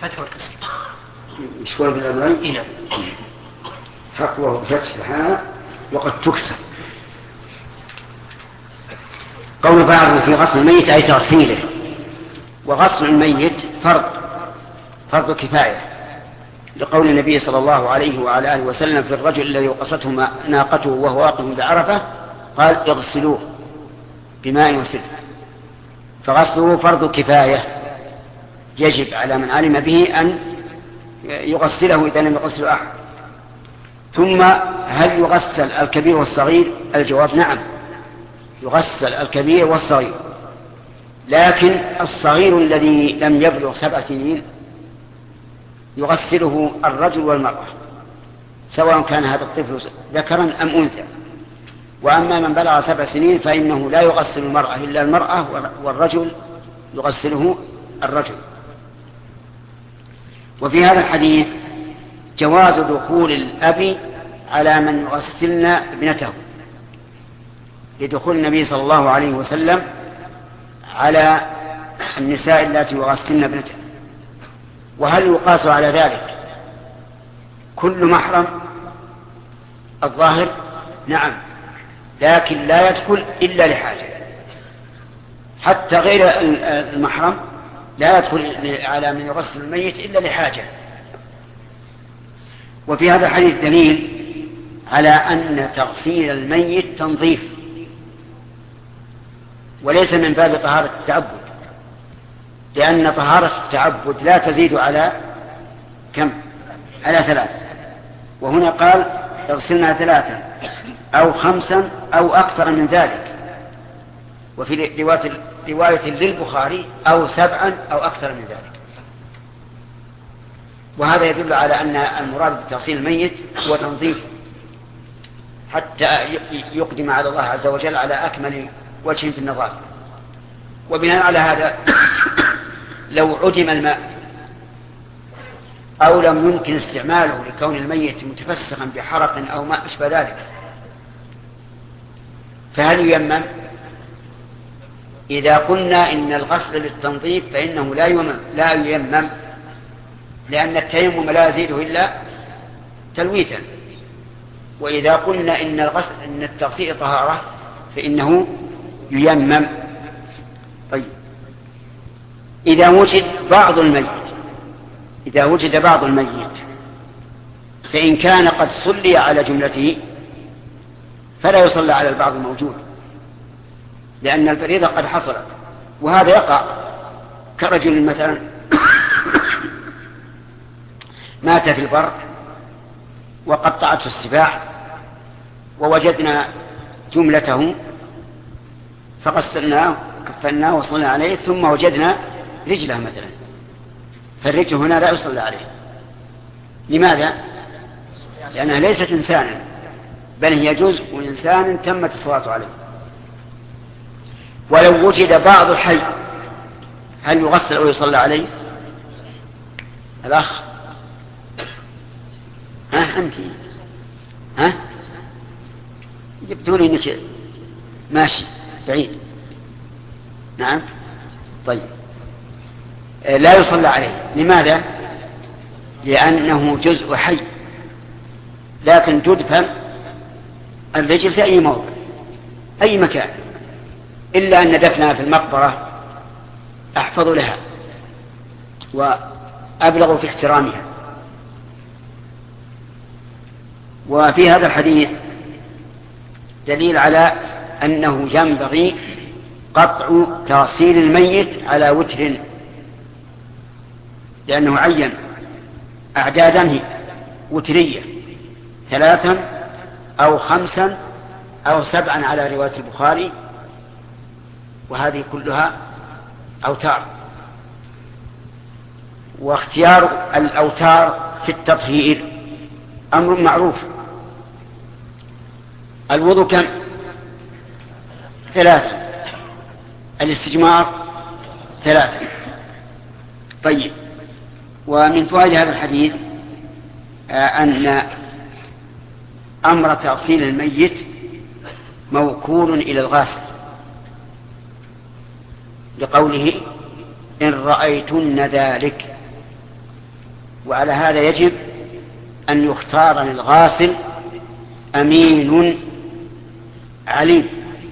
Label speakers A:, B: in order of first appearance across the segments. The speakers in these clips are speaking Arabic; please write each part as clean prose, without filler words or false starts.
A: بالفتح والكسر.
B: يشكر بالأمرين.
A: نعم.
B: حقه بفتح سبحانه وقد تكسر. قول بعضهم في غسل الميت أي تغسيله، وغسل الميت فرض كفاية، لقول النبي صلى الله عليه وعلى آله وسلم في الرجل الذي وقصته ناقته وهو واقف بعرفة قال اغسلوه بماء وسدر. فغسله فرض كفاية، يجب على من علم به أن يغسله إذا لم يغسله أحد. ثم هل يغسل الكبير والصغير؟ الجواب نعم، يغسل الكبير والصغير، لكن الصغير الذي لم يبلغ 7 سنين يغسله الرجل والمرأة، سواء كان هذا الطفل ذكرا أم أنثى. وأما من بلغ 7 سنين فإنه لا يغسل المرأة إلا المرأة، والرجل يغسله الرجل. وفي هذا الحديث جواز دخول الأب على من يغسلن ابنته، لدخول النبي صلى الله عليه وسلم على النساء التي يغسلن ابنته. وهل يقاس على ذلك كل محرم؟ الظاهر نعم، لكن لا يدخل إلا لحاجة، حتى غير المحرم لا يدخل على من يغسل الميت إلا لحاجة. وفي هذا الحديث دليل على أن تغسيل الميت تنظيف، وليس من باب طهارة التعبد، لأن طهارة التعبد لا تزيد على كم؟ على 3. وهنا قال اغسلنا 3 أو 5 أو أكثر من ذلك. وفي رواية للبخاري أو 7 أو أكثر من ذلك. وهذا يدل على أن المراد بتغسيل الميت هو تنظيف، حتى يقدم على الله عز وجل على أكمل وجه في النظافة. وبناء على هذا لو عدم الماء أو لم يمكن استعماله لكون الميت متفسخا بحرق أو ما أشبه ذلك، فهل ييمم؟ إذا قلنا إن الغسل للتنظيف فإنه لا ييمم، لأن التيمم لا يزيده إلا تلويثا. وإذا قلنا إن التغسيل طهارة فإنه ييمم. طيب، إذا وجد بعض الميت فإن كان قد صلي على جملته فلا يصلى على البعض الموجود، لأن الفريضة قد حصلت. وهذا يقع كرجل مثلا مات في البر وقطعته السباع ووجدنا جملته فغسلناه كفناه وصلنا عليه، ثم وجدنا رجله مثلا، فالرجل هنا لا يصلى عليه. لماذا؟ لأنها ليست إنسانا، بل هي جزء إنسان تمت الصلاة عليه. ولو وجد بعض الحي هل يغسل أو يصلى عليه؟ الأخ أنت جبتوني إنك ماشي بعيد. نعم. طيب، لا يصلى عليه. لماذا؟ لأنه جزء حي، لكن تدفن الرجل في أي موضع أي مكان، إلا أن دفنها في المقبرة أحفظ لها وأبلغ في احترامها. وفي هذا الحديث دليل على أنه ينبغي قطع تغسيل الميت على وتر، لأنه عين أعدادا وترية 3 أو 5 أو 7 على رواية البخاري، وهذه كلها أوتار. واختيار الأوتار في التطهير أمر معروف. الوضوء كم؟ 3، الاستجمار 3. طيب، ومن فوائد هذا الحديث أن أمر تغسيل الميت موكول إلى الغاسل، لقوله إن رأيتن ذلك، وعلى هذا يجب أن يختار للغاسل أمين عليم.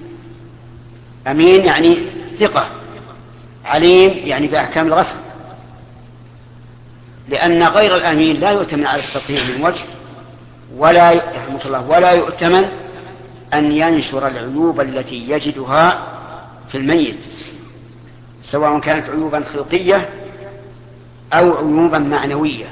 B: أمين يعني ثقة، عليم يعني بأحكام الغسل، لأن غير الأمين لا يؤتمن على التطهير من وجه، ولا يؤتمن أن ينشر العيوب التي يجدها في الميت، سواء كانت عيوبا خلقية أو عيوبا معنوية.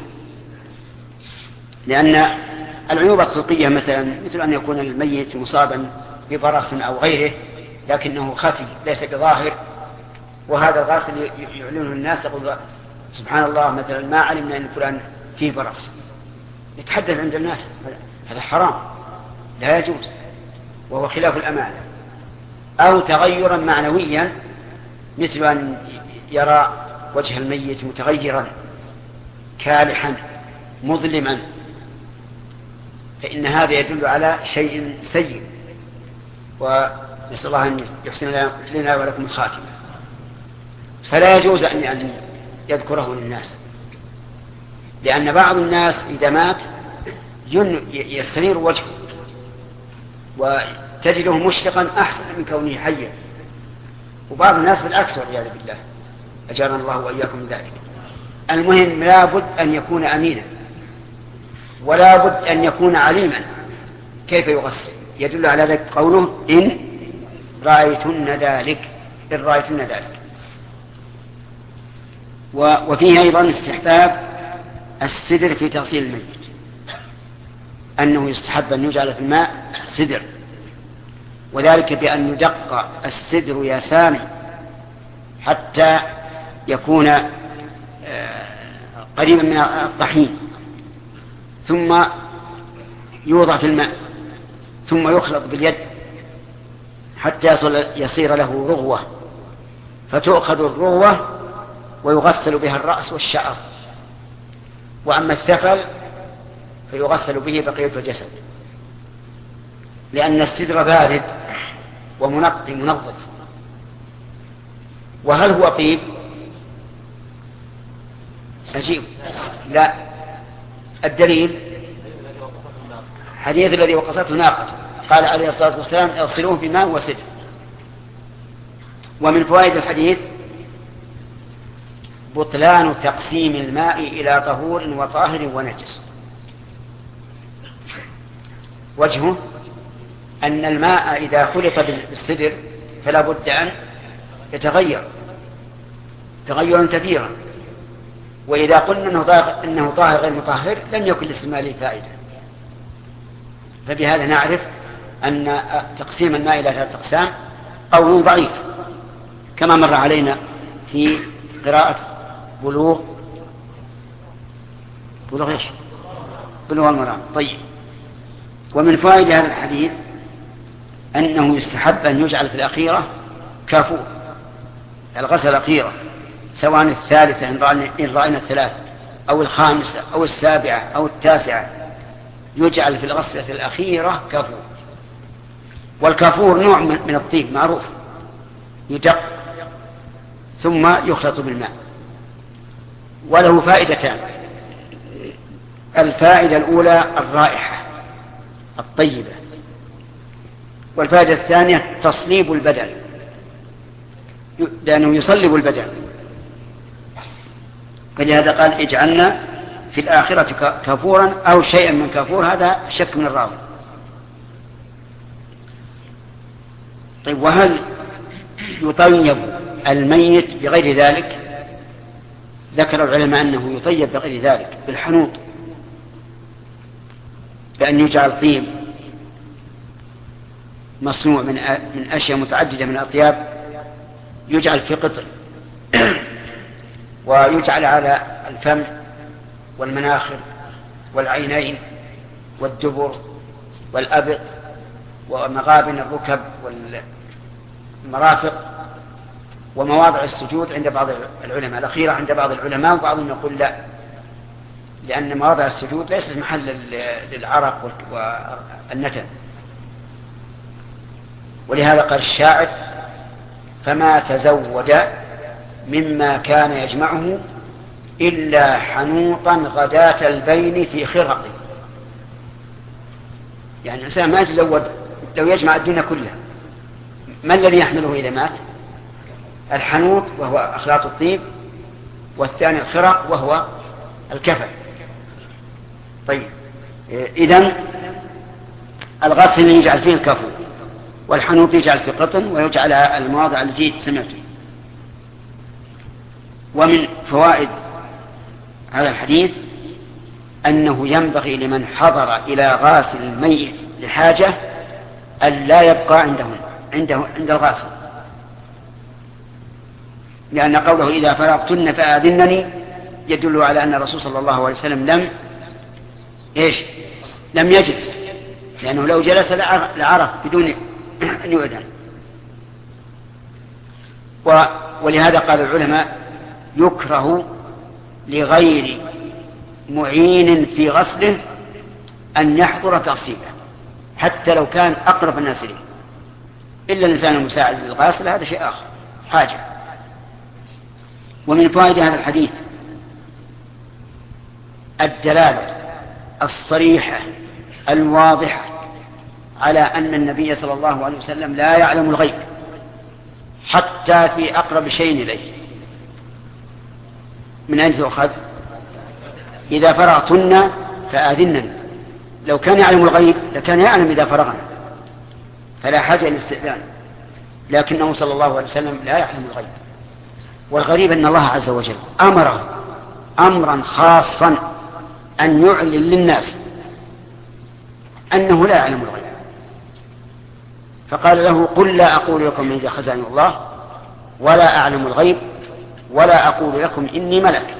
B: لأن العيوب الخلقية مثل أن يكون الميت مصابا ببرص أو غيره لكنه خفي ليس بظاهر، وهذا الغاسل يعلنه الناس، يقول سبحان الله مثلا ما علمنا أن فلان فيه برص، يتحدث عند الناس، هذا حرام لا يجوز وهو خلاف الأمانة. أو تغيرا معنويا مثل أن يرى وجه الميت متغيرا كالحا مظلما، فإن هذا يدل على شيء سيء، ونسأل الله أن يحسن لنا ولكم الخاتمة. فلا يجوز أن يذكره للناس، لأن بعض الناس إذا مات يستنير وجهه وتجده مشرقا أحسن من كونه حيا، وبعض الناس بالعكس والعياذ بالله، أجارنا الله وإياكم من ذلك. المهم لا بد أن يكون أمينا، ولا بد أن يكون عليما كيف يغسل. يدل على ذلك قوله إن رأيتن ذلك. وفيه أيضا استحباب السدر في تغسيل الميت، أنه يستحب أن يجعل في الماء السدر، وذلك بأن يدق السدر يسامي حتى يكون قريبا من الطحين، ثم يوضع في الماء، ثم يخلط باليد حتى يصير له رغوة، فتؤخذ الرغوة ويغسل بها الرأس والشعر، وأما الثفل فيغسل به بقية الجسد، لأن السدر بارد ومنقي منظف. وهل هو طيب؟ أجيب لا. الدليل حديث الذي وقصته ناقة، قال عليه الصلاة والسلام اغسلوه بماء وسدر. ومن فوائد الحديث بطلان تقسيم الماء إلى طهور وطاهر ونجس. وجهه أن الماء إذا خلط بالسدر فلا بد أن يتغير تغيرا كثيرا، وإذا قلنا أنه طاهر غير مطهر لم يكن لاستعماله فائدة. فبهذا نعرف أن تقسيم الماء إلى 3 أقسام قول ضعيف، كما مر علينا في قراءة بلوغ المرام. طيب. ومن فوائد هذا الحديث أنه يستحب أن يجعل في الأخيرة كافور، الغسل الأخيرة، سواء الثالثة إن رأينا 3 أو 5 أو 7 أو 9، يجعل في الغسلة الأخيرة كافور. والكافور نوع من الطيب معروف، يدق ثم يخلط بالماء، وله فائدتان. الفائدة الأولى الرائحة الطيبة، والفائدة الثانية تصليب البدن، لأنه يصلب البدن، فلهذا قال اجعلنا في الآخرة كافورا أو شيئا من كافور، هذا شك من الراوي. طيب، وهل يطيب الميت بغير ذلك؟ ذكر العلماء أنه يطيب بغير ذلك بالحنوط، بأن يجعل طيب مصنوع من أشياء متعددة من الأطياب، يجعل في قطر ويجعل على الفم والمناخر والعينين والدبر والأبط ومغابن الركب والمرافق ومواضع السجود عند بعض العلماء، الأخيرة عند بعض العلماء، وبعضهم يقول لا، لأن مواضع السجود ليست محل للعرق والنتن. ولهذا قال الشاعر فما تزود مما كان يجمعه إلا حنوطا غداة البين في خرقه. يعني الإنسان ما يتزود لو يجمع الدنيا كلها، ما الذي يحمله إذا مات؟ الحنوط وهو أخلاط الطيب، والثاني الخرق وهو الكفن. طيب، إذن الغسل يجعل فيه الكفن، والحنوط يجعل في قطن، ويجعل المواضع التي سمعت. ومن فوائد هذا الحديث أنه ينبغي لمن حضر إلى غاسل الميت لحاجة أن لا يبقى عند الغاسل، لأن قوله إذا فرغتن فآذنني يدل على أن الرسول صلى الله عليه وسلم لم يجلس، لأنه لو جلس لعرف بدون أن يؤذن. ولهذا قال العلماء يكره لغير معين في غسله أن يحضر تغسيله حتى لو كان أقرب الناس إليه، إلا الإنسان المساعد للغاسل هذا شيء آخر حاجة. ومن فوائد هذا الحديث الدلالة الصريحة الواضحة على أن النبي صلى الله عليه وسلم لا يعلم الغيب حتى في أقرب شيء إليه. من أين تؤخذ؟ إذا فرغتن فآذنني. لو كان يعلم الغيب لكان يعلم إذا فرغنا، فلا حاجة للاستئذان، لكنه صلى الله عليه وسلم لا يعلم الغيب. والغريب أن الله عز وجل أمره أمرا خاصا أن يعلن للناس أنه لا يعلم الغيب، فقال له قل لا أقول لكم عندي خزائن الله ولا أعلم الغيب ولا أقول لكم إني ملك.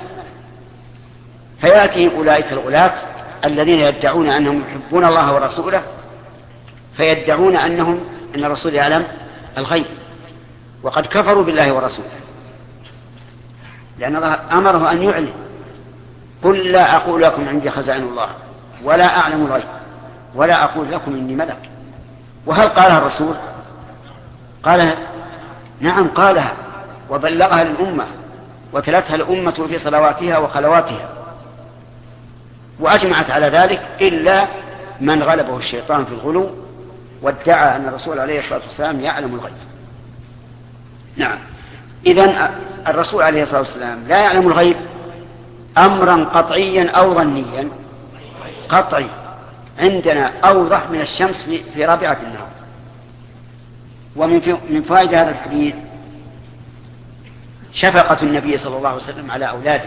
B: فيأتي أولئك الغلاة الذين يدعون أنهم يحبون الله ورسوله، فيدعون أن الرسول يعلم الغيب، وقد كفروا بالله ورسوله، لأن الله أمره أن يعلن قل لا أقول لكم عندي خزائن الله ولا أعلم الغيب ولا أقول لكم إني ملك. وهل قالها الرسول؟ قال نعم قالها وبلغها للأمة وتلتها الأمة في صلواتها وخلواتها، وأجمعت على ذلك إلا من غلبه الشيطان في الغلو وادعى أن الرسول عليه الصلاة والسلام يعلم الغيب. نعم، إذن الرسول عليه الصلاة والسلام لا يعلم الغيب أمرا قطعيا أو ظنيا؟ قطعي، عندنا أوضح من الشمس في رابعة النهار. ومن فائدة هذا الحديث شفقة النبي صلى الله عليه وسلم على أولاده،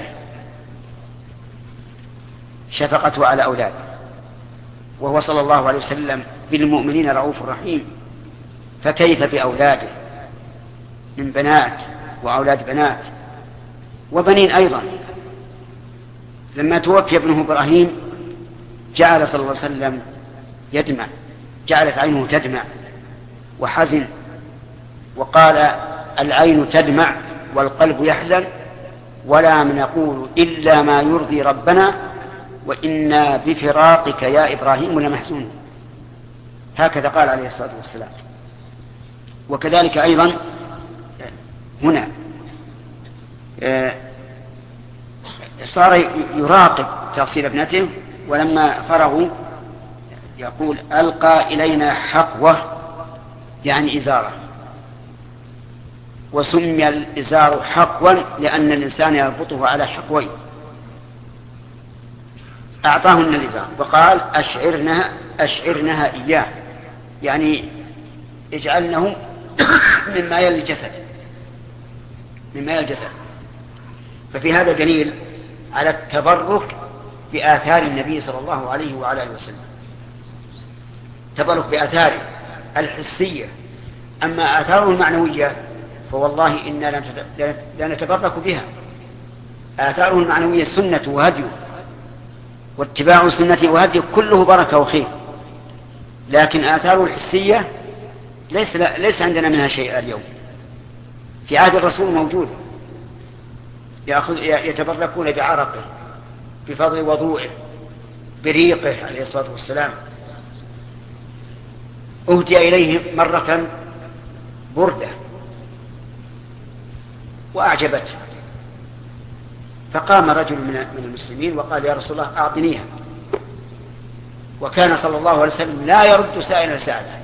B: شفقته على أولاده، وهو صلى الله عليه وسلم بالمؤمنين رؤوف رحيم، فكيف بأولاده من بنات وأولاد بنات وبنين أيضا. لما توفي ابنه إبراهيم جعل صلى الله عليه وسلم يدمع، جعلت عينه تدمع وحزن، وقال العين تدمع والقلب يحزن ولا نقول إلا ما يرضي ربنا وإنا بفراقك يا إبراهيم لمحزون. هكذا قال عليه الصلاة والسلام. وكذلك أيضا هنا صار يراقب تغسيل ابنته، ولما فرغوا يقول ألقى إلينا حقوة يعني إزارة، وسمي الإزار حقوا لأن الإنسان يربطه على حقوين. أعطاهن الإزار وقال أشعرنها إياه، يعني اجعلنه مما يلي الجسد. ففي هذا دليل على التبرك بآثار النبي صلى الله عليه وعلى آله وسلم، تبرك بآثاره الحسية. أما آثاره المعنوية فوالله إنا لا نتبرك بها. آثاره المعنوية سنة وهديه، واتباع سنته وهديه كله بركة وخير، لكن آثاره الحسية ليس عندنا منها شيء اليوم. في عهد الرسول موجود، يتبركون بعرقه، بفضل وضوئه، بريقه عليه الصلاة والسلام. أهدي إليه مرة بردة وأعجبته، فقام رجل من المسلمين وقال: يا رسول الله أعطنيها. وكان صلى الله عليه وسلم لا يرد سائلا سائلا،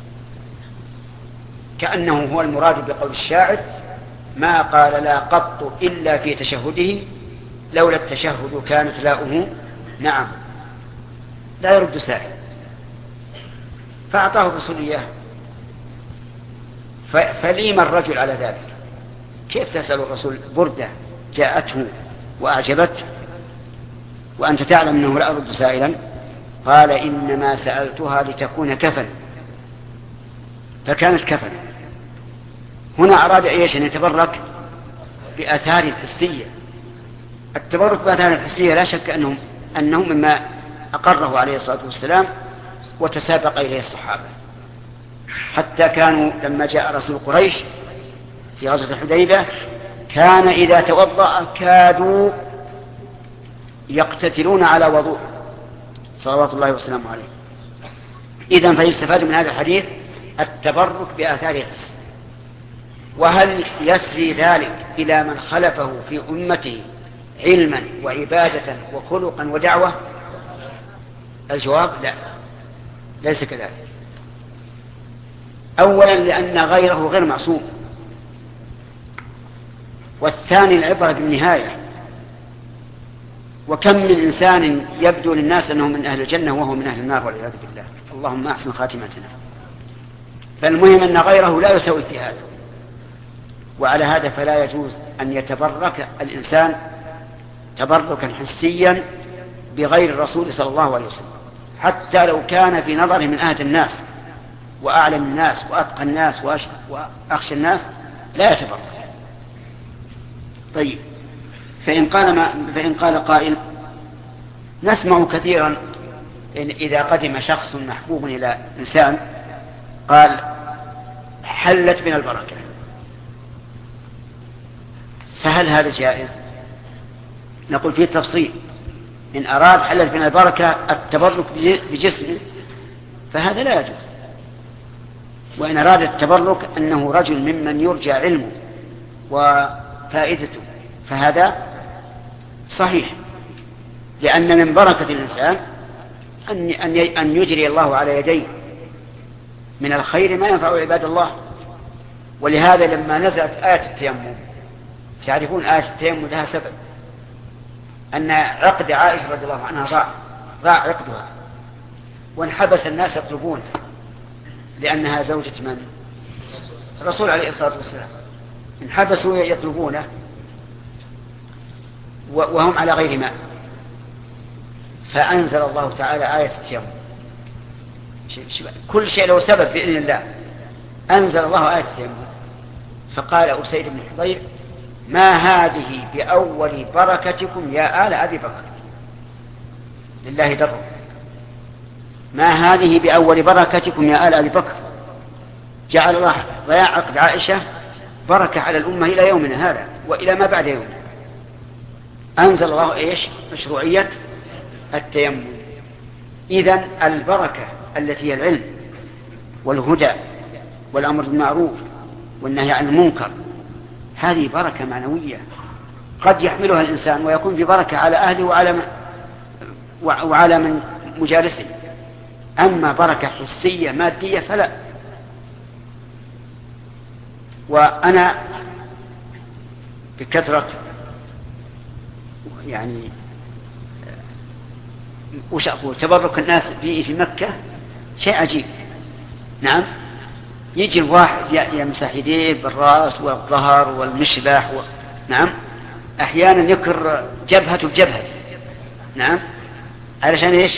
B: كأنه هو المراد بقول الشاعر: ما قال لا قط إلا في تشهده، لولا التشهد كانت لاؤه نعم. لا يرد سائل، فأعطاه الرسول إياه. فليم الرجل على ذلك. كيف تسأل الرسول بردة جاءته وأعجبته وأنت تعلم أنه لا يرد سائلا؟ قال: إنما سألتها لتكون كفن، فكانت كفن. هنا أراد إيش؟ أن يتبرك بآثار الحسية. التبرك بآثار الحسية لا شك أنه مما أقره عليه الصلاة والسلام وتسابق إليه الصحابة، حتى كانوا لما جاء رسول قريش في غزوة الحديبية كان إذا توضأ كادوا يقتتلون على وضوء صلوات الله وسلامه عليه. إذن فيستفاد من هذا الحديث التبرك بآثار الحس. وهل يسري ذلك إلى من خلفه في أمته علما وعبادة وخلقا ودعوة؟ الجواب: لا، ليس كذلك. أولا لأن غيره غير معصوم، والثاني العبرة بالنهاية. وكم من إنسان يبدو للناس أنه من أهل الجنة وهو من أهل النار والعياذ بالله، اللهم أحسن خاتمتنا. فالمهم أن غيره لا يسوي في هذا. وعلى هذا فلا يجوز أن يتبرك الإنسان تبركا حسيا بغير الرسول صلى الله عليه وسلم، حتى لو كان في نظره من أهد الناس وأعلم الناس وأتقى الناس وأخشى الناس، لا يتبرك. طيب، فإن قال قائل: نسمع كثيرا إذا قدم شخص محبوب إلى إنسان قال: حلت من البركة، فهل هذا جائز؟ نقول فيه تفصيل. إن أراد حلت من البركة التبرك بجسمه فهذا لا يجوز، وإن أراد التبرك أنه رجل ممن يرجى علمه وفائدته فهذا صحيح، لأن من بركة الإنسان أن يجري الله على يديه من الخير ما ينفع عباد الله. ولهذا لما نزلت آية التيمم، تعرفون آية التيمم لها سبب، أن عقد عائشة رضي الله عنها ضاع عقدها، وانحبس الناس يطلبونه، لأنها زوجة من؟ الرسول عليه الصلاة والسلام. انحبسوا يطلبونه وهم على غير ماء، فأنزل الله تعالى آية التيمم. كل شيء له سبب بإذن الله. أنزل الله آية التيمم، فقال أسيد بن حضير: ما هذه بأول بركتكم يا آل أبي بكر، لله در، ما هذه بأول بركتكم يا آل أبي بكر. جعل الله ضياع عقد عائشة بركة على الأمة إلى يومنا هذا وإلى ما بعد يومنا. أنزل الله إيش؟ مشروعية التيمم. إذن البركة التي هي العلم والهدى والأمر بالمعروف والنهي عن المنكر، هذه بركة معنوية قد يحملها الإنسان ويكون في بركة على أهله وعلى من مجالسه. أما بركة حسية مادية فلا. وأنا بكثرة يعني وش أقول تبرك الناس في مكة شيء عجيب. نعم، يجي الواحد يمسح يديه بالرأس والظهر والمشبح نعم، أحيانا يكر جبهته بجبهته. نعم، علشان إيش؟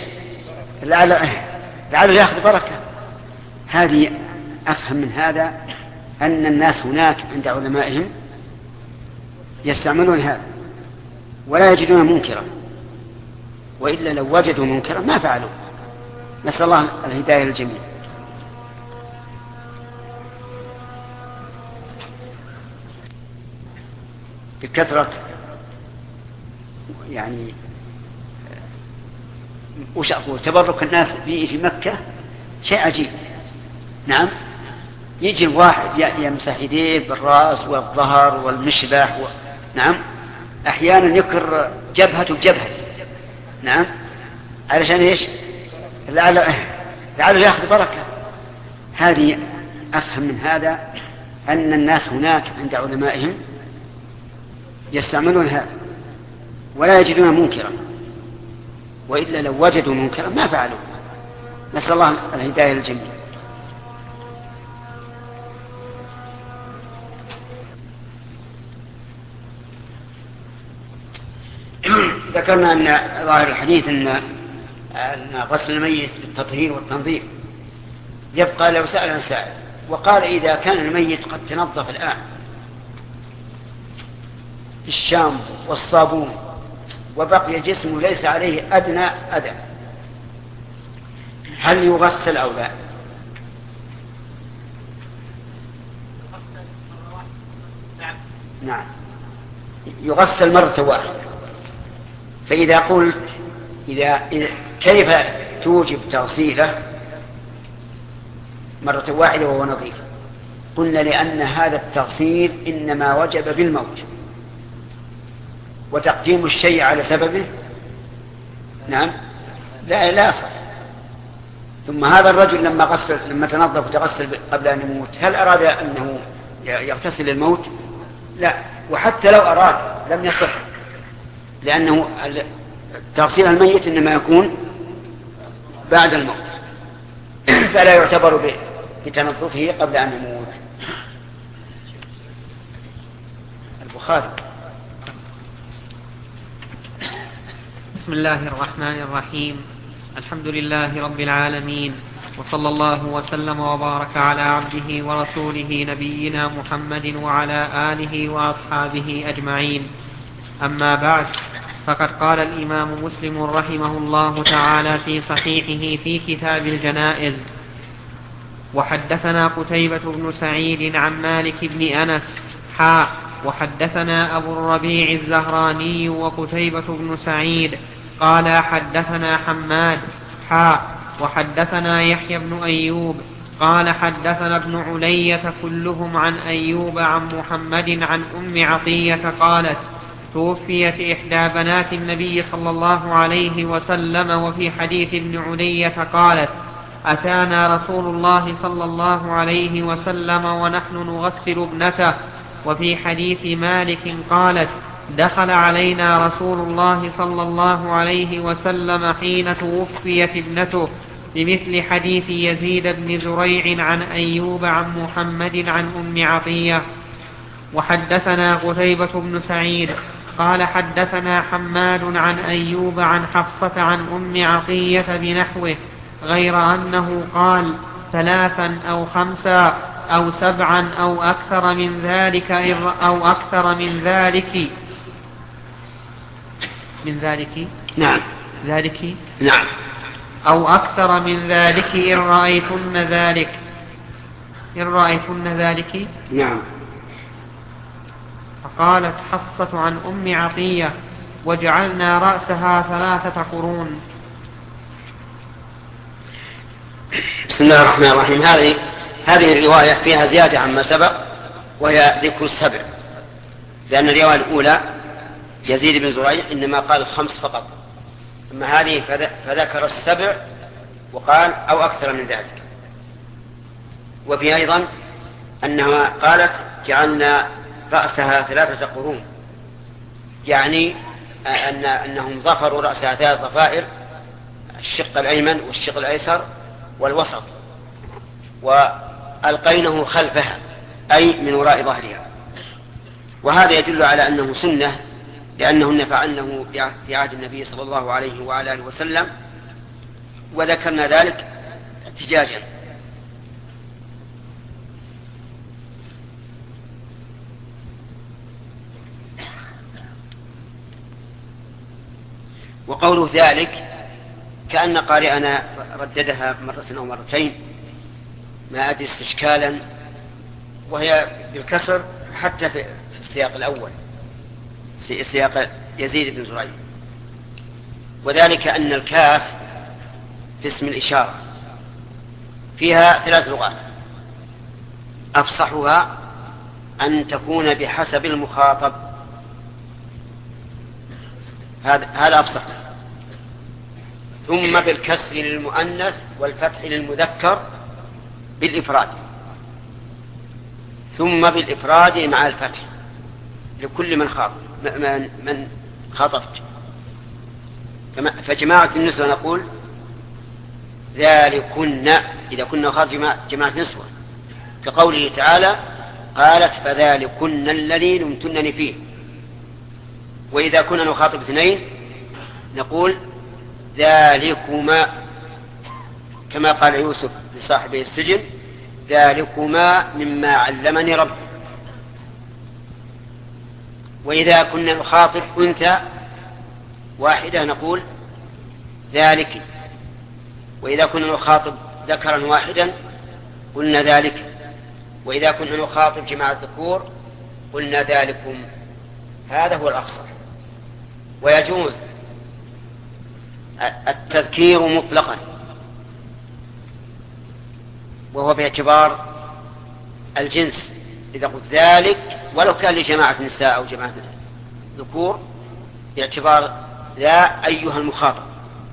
B: لعله يأخذ بركة. هذه أفهم من هذا أن الناس هناك عند علمائهم يستعملون هذا ولا يجدون منكرا، وإلا لو وجدوا منكرا ما فعلوا. نسأل الله الهداية للجميع. بكثرة يعني وش أقول تبرك الناس في مكة شيء عجيب. نعم، يجي الواحد يمسح يديه بالرأس والظهر والمشبح نعم، أحيانا يكر جبهته بجبهة، نعم، علشان إيش؟ لعله يأخذ بركة. هذه أفهم من هذا أن الناس هناك عند علمائهم يستعملون هذا ولا يجدون منكرا، وإلا لو وجدوا منكرا ما فعلوا. نسأل الله الهداية للجميع. ذكرنا أن ظاهر الحديث أن غسل الميت بالتطهير والتنظيف. يبقى لو سأل عن سائل وقال إذا كان الميت قد تنظف الآن بالشامبو والصابون وبقي جسمه ليس عليه أدنى أذى، هل يغسل أو لا؟ نعم، يغسل مرة واحدة. فإذا قلت كيف توجب تغسيله مرة واحدة وهو نظيف؟ قلنا لأن هذا التغسيل إنما وجب بالموت، وتقديم الشيء على سببه نعم لا صح. ثم هذا الرجل لما تنظف وتغسل قبل أن يموت هل أراد أنه يغتسل الموت؟ لا، وحتى لو أراد لم يصح، لأنه تغسيل الميت إنما يكون بعد الموت فلا يعتبر بتنظفه قبل أن يموت. البخاري.
A: بسم الله الرحمن الرحيم. الحمد لله رب العالمين، وصلى الله وسلم وبارك على عبده ورسوله نبينا محمد وعلى آله وأصحابه أجمعين. أما بعد، فقد قال الإمام مسلم رحمه الله تعالى في صحيحه في كتاب الجنائز: وحدثنا قتيبة بن سعيد عن مالك بن أنس وحدثنا أبو الربيع الزهراني وقتيبة بن سعيد قال حدثنا حماد وحدثنا يحيى بن أيوب قال حدثنا ابن علية كلهم عن أيوب عن محمد عن أم عطية قالت: توفيت إحدى بنات النبي صلى الله عليه وسلم. وفي حديث ابن علية قالت: أتانا رسول الله صلى الله عليه وسلم ونحن نغسل ابنته. وفي حديث مالك قالت: دخل علينا رسول الله صلى الله عليه وسلم حين توفيت ابنته، بمثل حديث يزيد بن زريع عن أيوب عن محمد عن أم عطية. وحدثنا قتيبة بن سعيد قال حدثنا حماد عن أيوب عن حفصة عن أم عطية بنحوه، غير أنه قال 3 أو 5 أو 7 أو أكثر من ذلك
B: نعم
A: ذلك
B: نعم
A: أو أكثر من ذلك إن رأيتن ذلك
B: نعم.
A: فقالت حفصة عن أم عطية: وجعلنا رأسها 3 قرون.
B: بسم الله الرحمن الرحيم. هذه الرواية فيها زيادة عما سبق، وهي ذكر 7، لأن الرواية الأولى يزيد بن زريع إنما قال 5 فقط، أما هذه فذكر 7 وقال أو أكثر من ذلك. وفي أيضا أنها قالت: جعلنا رأسها 3 قرون، يعني أنهم ضفروا رأسها 3 ضفائر، الشق الأيمن والشق الأيسر والوسط، وألقينه خلفها أي من وراء ظهرها. وهذا يدل على أنه سنة، لأنهن فعلنه في عهد النبي صلى الله عليه وعلى آله وسلم، وذكرنا ذلك احتجاجا. وقوله ذلك كأن قارئنا رددها مرة أو مرتين، ما أدري استشكالا، وهي بالكسر حتى في السياق الأول، في سياق يزيد بن زريع. وذلك أن الكاف في اسم الإشارة فيها 3 لغات، أفصحها أن تكون بحسب المخاطب، هذا أفصح. ثم بالكسر للمؤنث والفتح للمذكر بالإفراد، ثم بالإفراد مع الفتح لكل من خاطبت. فجماعة النسوة نقول ذلكن إذا كنا خاطب جماعة نسوة، كقوله تعالى قالت فذلكن الذي لمتنني فيه. وإذا كنا نخاطب اثنين نقول ذلكما، كما قال يوسف لصاحبه السجن ذلكما مما علمني ربي. وإذا كنا نخاطب أنثى واحدة نقول ذلك. وإذا كنا نخاطب ذكرا واحدا قلنا ذلك. وإذا كنا نخاطب جماعة الذكور قلنا ذلكم. هذا هو الأفصح. ويجوز التذكير مطلقا، وهو باعتبار الجنس. إذا قلت ذلك ولو كان لجماعة نساء أو جماعة ذكور باعتبار لا أيها المخاطب.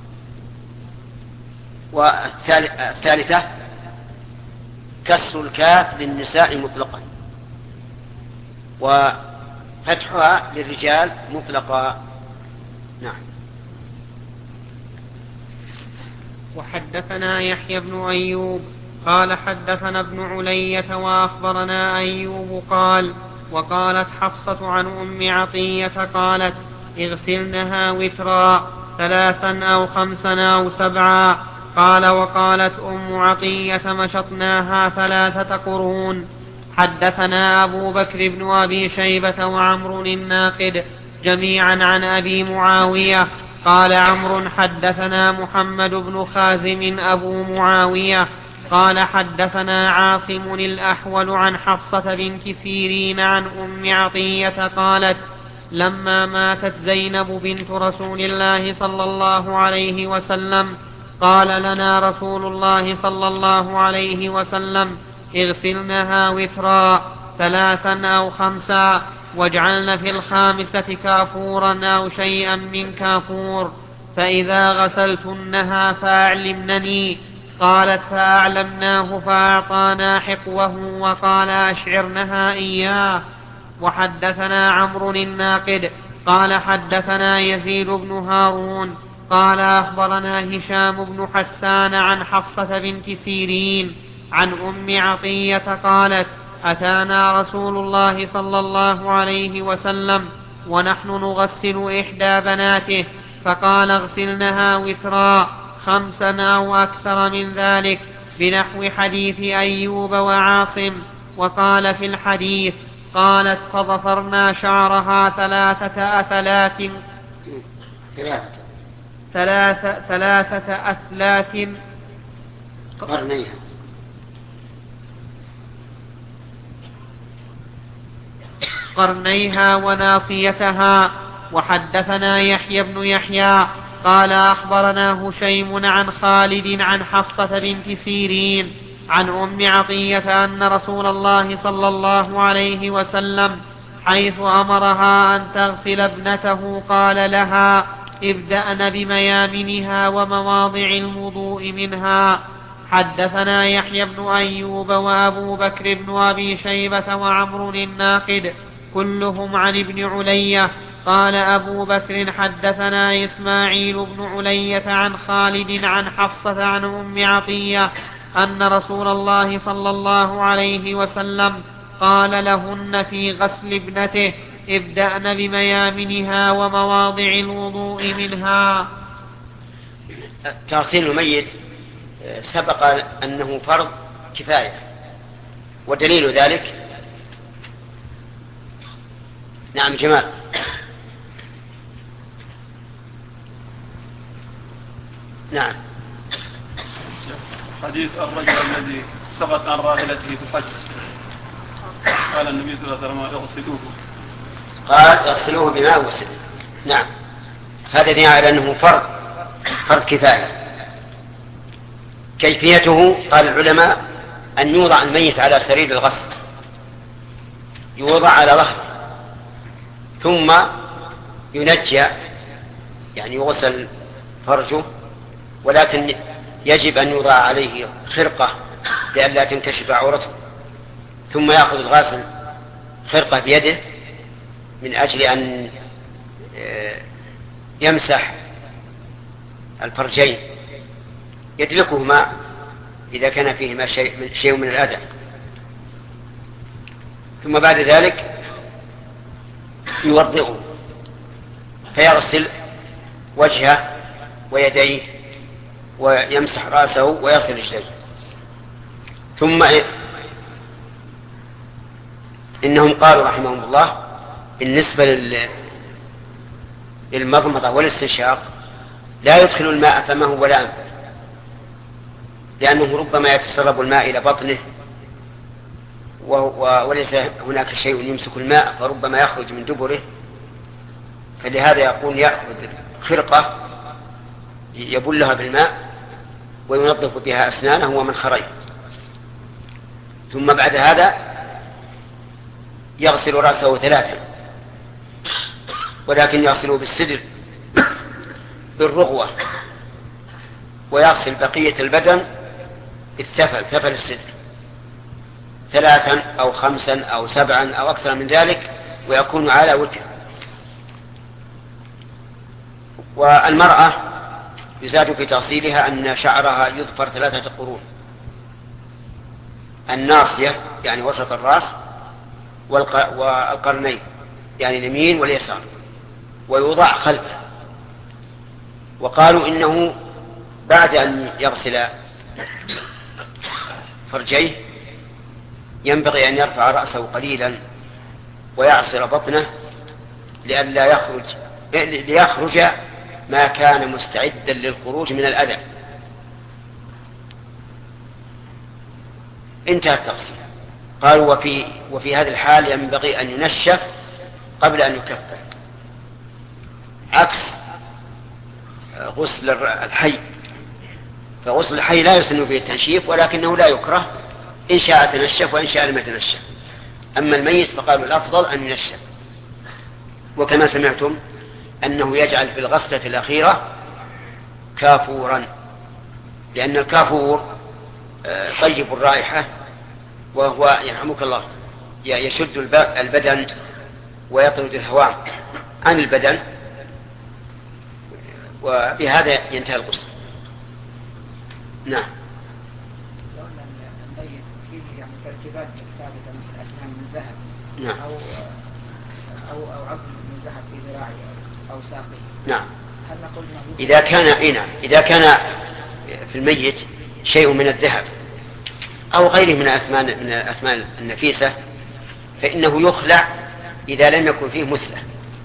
B: والثالثة كسر الكاف للنساء مطلقا وفتحها للرجال مطلقا. نعم.
A: وحدثنا يحيى بن أيوب قال حدثنا ابن علية وأخبرنا أيوب قال وقالت حفصة عن أم عطية قالت اغسلنها وترا 3 أو 5 أو 7. قال وقالت أم عطية مشطناها 3 قرون. حدثنا أبو بكر بن أبي شيبة وعمر الناقد جميعا عن أبي معاوية قال عمرو حدثنا محمد بن خازم أبو معاوية قال حدثنا عاصم الأحول عن حفصة بنت سيرين عن أم عطية قالت لما ماتت زينب بنت رسول الله صلى الله عليه وسلم قال لنا رسول الله صلى الله عليه وسلم اغسلنها وترا 3 أو 5 واجعلن في 5 كافورا أو شيئا من كافور، فإذا غسلتنها فأعلمنني. قالت فأعلمناه فأعطانا حقوه وقال أشعرنها إياه. وحدثنا عمرو الناقد قال حدثنا يزيد بن هارون قال أخبرنا هشام بن حسان عن حفصة بنت سيرين عن أم عطية قالت أتانا رسول الله صلى الله عليه وسلم ونحن نغسل إحدى بناته فقال اغسلنها وترا 5 أو أكثر من ذلك بنحو حديث أيوب وعاصم. وقال في الحديث قالت فضفرنا شعرها 3 أثلاث قرنيها وناصيتها. وحدثنا يحيى بن يحيى قال أخبرنا هشيم عن خالد عن حفصة بنت سيرين عن أم عطية أن رسول الله صلى الله عليه وسلم حيث أمرها أن تغسل ابنته قال لها ابدأن بميامنها ومواضع الوضوء منها. حدثنا يحيى بن أيوب وأبو بكر بن أبي شيبة وعمر الناقد كلهم عن ابن علية. قال أبو بكر حدثنا إسماعيل بن علية عن خالد عن حفصة عن أم عطية أن رسول الله صلى الله عليه وسلم قال لهن في غسل ابنته ابدأن بميامنها ومواضع الوضوء منها.
B: تغسيل الميت سبق أنه فرض كفاية، ودليل ذلك نعم جمال. نعم.
C: حديث الرجل الذي سقط عن راحلته في الحج قال النبي صلى الله عليه وسلم اغسلوه،
B: قال اغسلوه بماء وسد. نعم، هذا دليل على أنه فرض كفاية. كيفيته قال العلماء أن يوضع الميت على سرير الغسل، يوضع على ظهره ثم ينجى يعني يغسل فرجه، ولكن يجب أن يوضع عليه خرقة لئلا تنكشف عورته، ثم يأخذ الغاسل خرقة بيده من أجل أن يمسح الفرجين يدلكهما إذا كان فيهما شيء من الأذى. ثم بعد ذلك يوضئه فيغسل وجهه ويديه ويمسح رأسه ويغسل رجليه. ثم إنهم قالوا رحمهم الله بالنسبة للمضمضة والاستنشاق لا يدخل الماء فمه ولا أنفه، لأنه ربما يتسرب الماء إلى بطنه وليس هناك شيء يمسك الماء، فربما يخرج من دبره، فلهذا يقول يأخذ خرقة يبلها بالماء وينظف بها أسنانه ومنخريه، ثم بعد هذا يغسل رأسه 3، ولكن يغسله بالسدر بالرغوة، ويغسل بقية البدن ثفل السدر 3 أو 5 أو 7 أو أكثر من ذلك، ويكون على وتر. والمرأة يزاد في تغسيلها أن شعرها يظفر 3 قرون: الناصية يعني وسط الرأس، والقرنين يعني اليمين واليسار، ويوضع خلفه. وقالوا إنه بعد أن يغسل فرجيه ينبغي أن يرفع رأسه قليلا ويعصر بطنه ليخرج ما كان مستعدا للخروج من الأذى. انتهى التغسيل. قالوا وفي هذه الحال ينبغي أن ينشف قبل أن يكفر، عكس غسل الحي، فغسل الحي لا يسن فيه التنشيف، ولكنه لا يكره إن شاء تنشف وإن شاء لم يتنشف. أما الميت فقالوا الأفضل أن ينشف. وكما سمعتم أنه يجعل في الغسلة الأخيرة كافورا، لأن الكافور طيب الرائحة، وهو يرحمك الله يشد البدن ويطرد الهواء عن البدن، وبهذا ينتهي الغسل. نعم.
D: لو أن الميت فيه يعني تركيبات ثابتة مثل أسنان من ذهب،
B: نعم،
D: أو عظم من ذهب في ذراعه أو ساقه،
B: نعم،
D: هل نقول أنه
B: إذا كان في الميت شيء من الذهب أو غيره من الأثمان النفيسة فإنه يخلع إذا لم يكن فيه مثلة.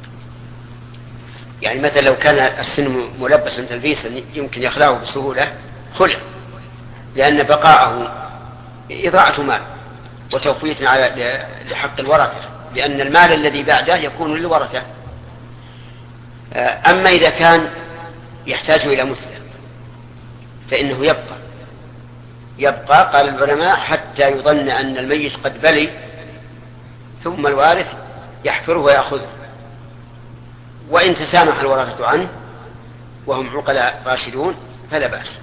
B: يعني مثلا لو كان السن ملبسا تلبيسا يمكن يخلعه بسهولة، خلع، لأن بقاءه إضاعة مال وتوفية لحق الورثة، لأن المال الذي بعده يكون للورثة. أما إذا كان يحتاج إلى مثلة فإنه يبقى قال العلماء حتى يظن أن الميت قد بلي، ثم الوارث يحفره ويأخذه، وإن تسامح الورثة عنه وهم عقلاء راشدون فلا بأس.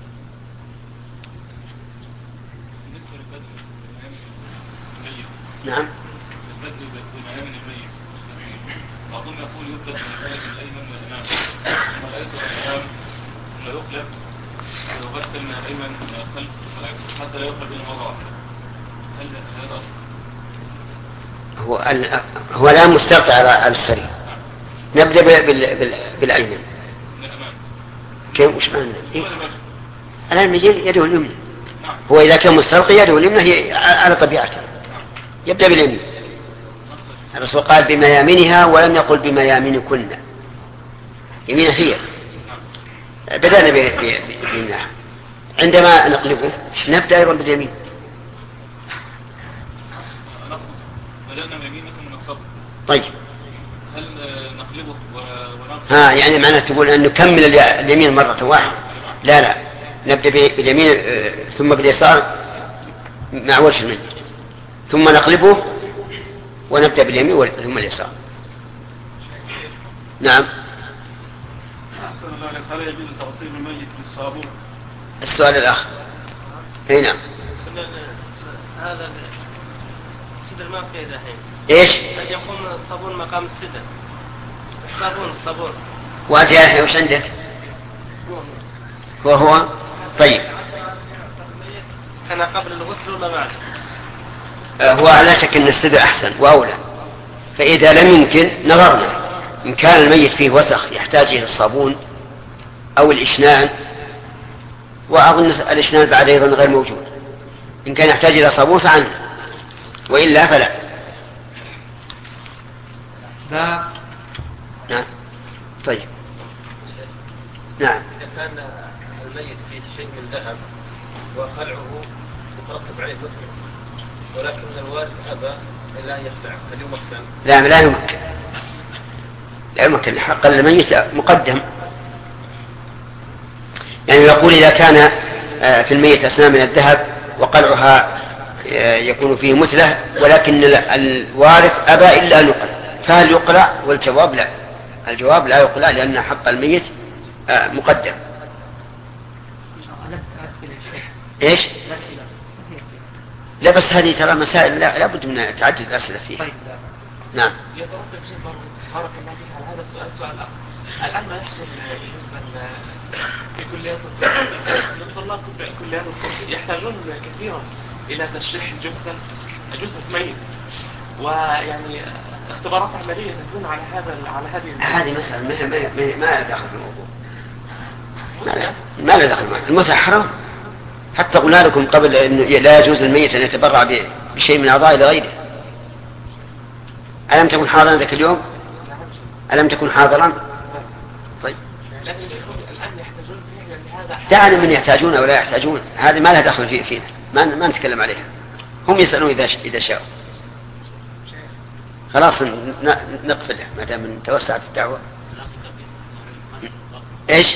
B: نعم.
C: بعضهم يقول يبدأ من الجانب الأيمن والأمام، ثم لا يسوى الأمام ثم يقلب ويغسل من الأيمن من الخلف حتى لا يخرج من مرة واحدة. هل هذا أصل؟
B: هو الآن مستقطع على السريع. نبدأ بالأيمن.
C: من الأمام.
B: كيف مش معنى؟ الآن يده اليمنى. هو إذا كان مستلقي يده اليمنى هي على طبيعته. يبدأ باليمين. الرسول قال بميامنها ولم يقل بميامنكن. يمينها هي. بدأنا بيمينها. عندما نقلبه نبدأ أيضا باليمين.
C: بدأنا بيمين مثل من الصدر.
B: طيب.
C: هل نقلبه ونقلبه؟
B: يعني معنى تقول أن نكمل اليمين مرة واحدة. لا نبدأ باليمين ثم باليسار مع وجه الميت، ثم نقلبه ونبدأ باليمين ثم اليسار. نعم.
C: أحسن الله عليك، هل يجوز تغسيل الميت بالصابون؟
B: السؤال الآخر. اي نعم.
E: هذا السدر ما في دحين.
B: ايش؟
E: قد يكون الصابون مقام السدر. الصابون.
B: وأنت يا أخي وش عندك؟ وهو طيب.
E: أنا قبل الغسل ولا بعد؟
B: هو على شك أن السدر أحسن وأولى، فإذا لم يمكن نظرنا إن كان الميت فيه وسخ يحتاج إلى الصابون أو الإشنان، وأظن الإشنان بعد أيضا غير موجود، إن كان يحتاج إلى صابون فعنه، وإلا فلا. نعم. طيب. نعم.
E: إذا كان الميت فيه شيء من ذهب وخلعه يترتب عليه مثله، ولكن الوارث أبى إلا أن يخلعه، هل يمكن؟
B: لا يمكن. لا يمكن، حق الميت مقدم. يعني يقول إذا كان في الميت أسنان من الذهب وقلعها يكون فيه مثله، ولكن الوارث أبى إلا أن يقلع، فهل يقلع؟ والجواب لا، الجواب لا يقلع، لأن حق الميت مقدم. ايش؟ لا بس هذه ترى مسائل لا بد من تعدد الأسئلة فيها. نعم.
C: يترتب شيء بارك الله فيك على هذا السؤال الآن ما يحصل بالنسبة في كليات الطلاب كليات الطب يحتاجون كثيرا إلى تشريح جثة ميت، ويعني اختبارات عملية تكون على هذه
B: مسألة ما لا دخل في الموضوع، ما لا دخل. المتعة حرام، حتى قلنا لكم قبل أن لا يجوز للميت أن يتبرع بشيء من أعضائه لغيره. ألم تكن حاضرا ذاك اليوم؟ ألم تكن حاضرا؟ طيب. دعنا من يحتاجون أو لا يحتاجون، هذه ما لها دخل فينا، ما نتكلم عليها، هم يسألون إذا شاءوا. خلاص نقفله ما دام توسعت الدعوة. ايش؟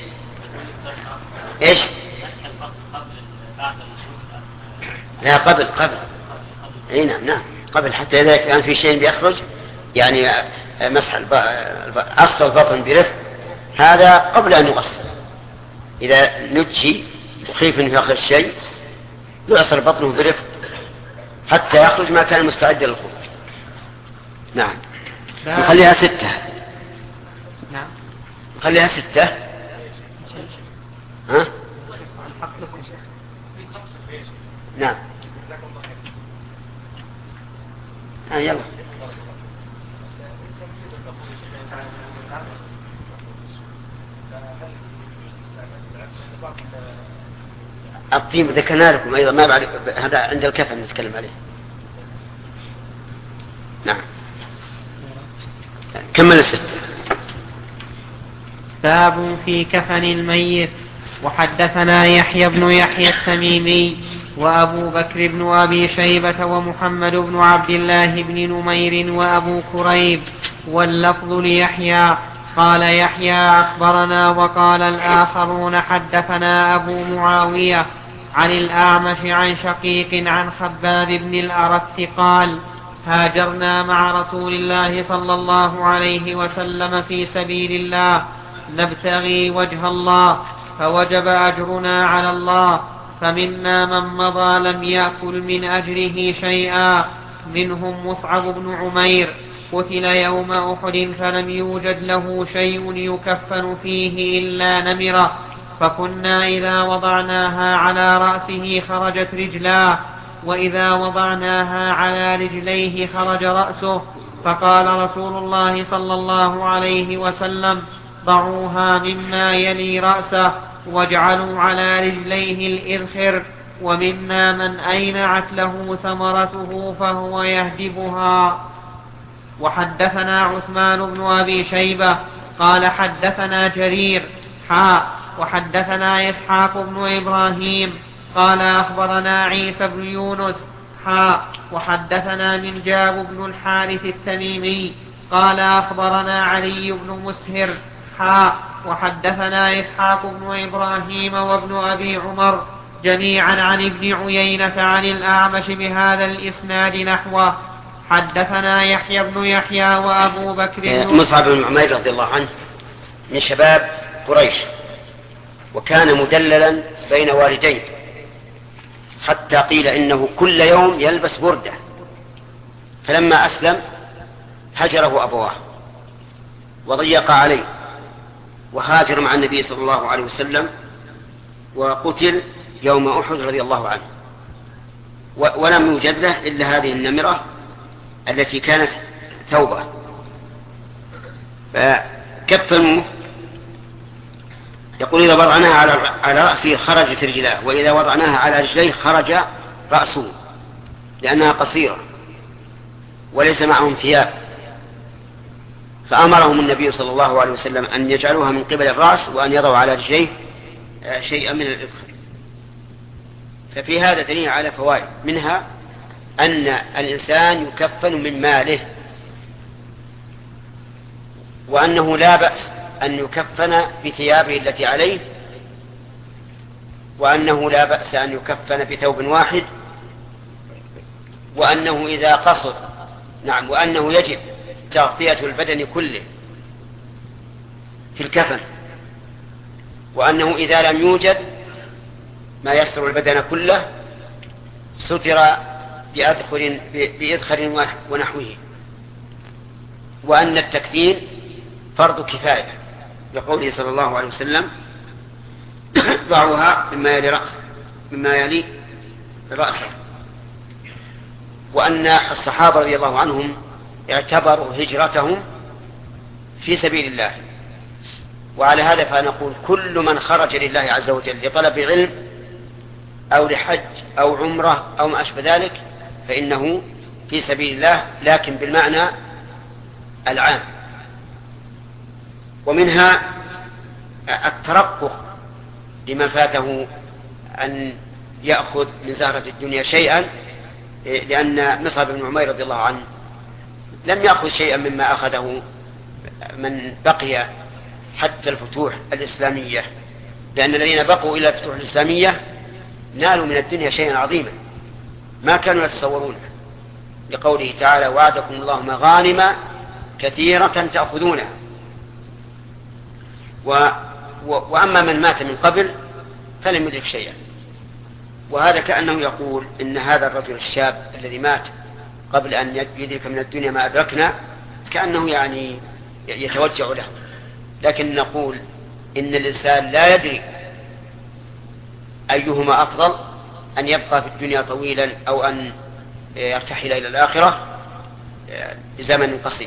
B: لا قبل. اي نعم قبل، حتى اذا كان في شيء بيخرج يعني مسح أصل البطن برفق، هذا قبل أن يغسل. إذا نجي وخيف أن يأخذ الشيء يعصر بطنه برفق حتى يخرج ما كان مستعد للخروج. نعم. نخليها 6.
A: نعم.
B: نخليها 6. ها؟ نعم. يلا. الطيب ذكرنا لكم أيضا، ما بعد هذا عند الكفن نتكلم عليه. نعم. كمل 6.
A: باب في كفن الميت. وحدثنا يحيى بن يحيى التميمي وأبو بكر بن أبي شيبة ومحمد بن عبد الله بن نمير وأبو كريب، واللفظ ليحيى. قال يحيى أخبرنا، وقال الآخرون حدثنا أبو معاوية عن الأعمش عن شقيق عن خباب بن الأرت قال: هاجرنا مع رسول الله صلى الله عليه وسلم في سبيل الله نبتغي وجه الله، فوجب أجرنا على الله، فمنا من مضى لم يأكل من أجره شيئا، منهم مصعب بن عمير قتل يوم أحد فلم يوجد له شيء يكفن فيه إلا نمرة، فكنا إذا وضعناها على رأسه خرجت رجلاه، وإذا وضعناها على رجليه خرج رأسه، فقال رسول الله صلى الله عليه وسلم: ضعوها مما يلي رأسه واجعلوا على رجليه الإذخر، ومنا من أينعت له ثمرته فهو يهدبها. وحدثنا عثمان بن أبي شيبة قال حدثنا جرير وحدثنا إسحاق بن إبراهيم قال أخبرنا عيسى بن يونس وحدثنا منجاب بن الحارث التميمي قال أخبرنا علي بن مسهر وحدثنا إسحاق بن إبراهيم وابن أبي عمر جميعا عن ابن عيينة عن الأعمش بهذا الإسناد نحوه. حدثنا يحيى بن يحيى وأبو بكر
B: مصعب بن عمير رضي الله عنه من شباب قريش، وكان مدللا بين والديه، حتى قيل إنه كل يوم يلبس بردة. فلما أسلم هجره أبواه وضيق عليه، وهاجر مع النبي صلى الله عليه وسلم، وقتل يوم أحد رضي الله عنه. ولم يوجد له إلا هذه النمرة التي كانت ثوبة، فكفنوه. يقول إذا وضعناها على رأسه خرجت رجلاه، وإذا وضعناها على رجليه خرج رأسه، لأنها قصيرة وليس معهم ثياب. فأمرهم النبي صلى الله عليه وسلم أن يجعلوها من قبل الرأس، وأن يضعوا على رجليه شيئا من الإدخال. ففي هذا دليل على فوائد، منها أن الإنسان يكفن من ماله، وأنه لا بأس أن يكفن بثيابه التي عليه، وأنه لا بأس أن يكفن بثوب واحد، وأنه إذا قصر وأنه يجب تغطية البدن كله في الكفن، وأنه إذا لم يوجد ما يستر البدن كله ستر بإذخر ونحوه، وأن التكفين فرض كفاية، لقوله صلى الله عليه وسلم ضعوها مما يلي رأسه. وأن الصحابة رضي الله عنهم اعتبروا هجرتهم في سبيل الله. وعلى هذا فنقول كل من خرج لله عز وجل لطلب علم أو لحج أو عمرة أو ما أشبه ذلك فإنه في سبيل الله، لكن بالمعنى العام. ومنها الترقق لمن فاته أن يأخذ من زهرة الدنيا شيئا، لأن مصعب بن عمير رضي الله عنه لم يأخذ شيئا مما أخذه من بقي حتى الفتوح الإسلامية، لأن الذين بقوا إلى الفتوح الإسلامية نالوا من الدنيا شيئا عظيما ما كانوا يتصورونه، لقوله تعالى وعدكم الله مغانم كثيرة تأخذونها. وأما من مات من قبل فلم يدرك شيئا. وهذا كأنه يقول إن هذا الرجل الشاب الذي مات قبل أن يدرك من الدنيا ما أدركنا كأنه يعني يتوجع له، لكن نقول إن الإنسان لا يدري أيهما أفضل، أن يبقى في الدنيا طويلا أو أن يرتحل إلى الآخرة بزمن قصير.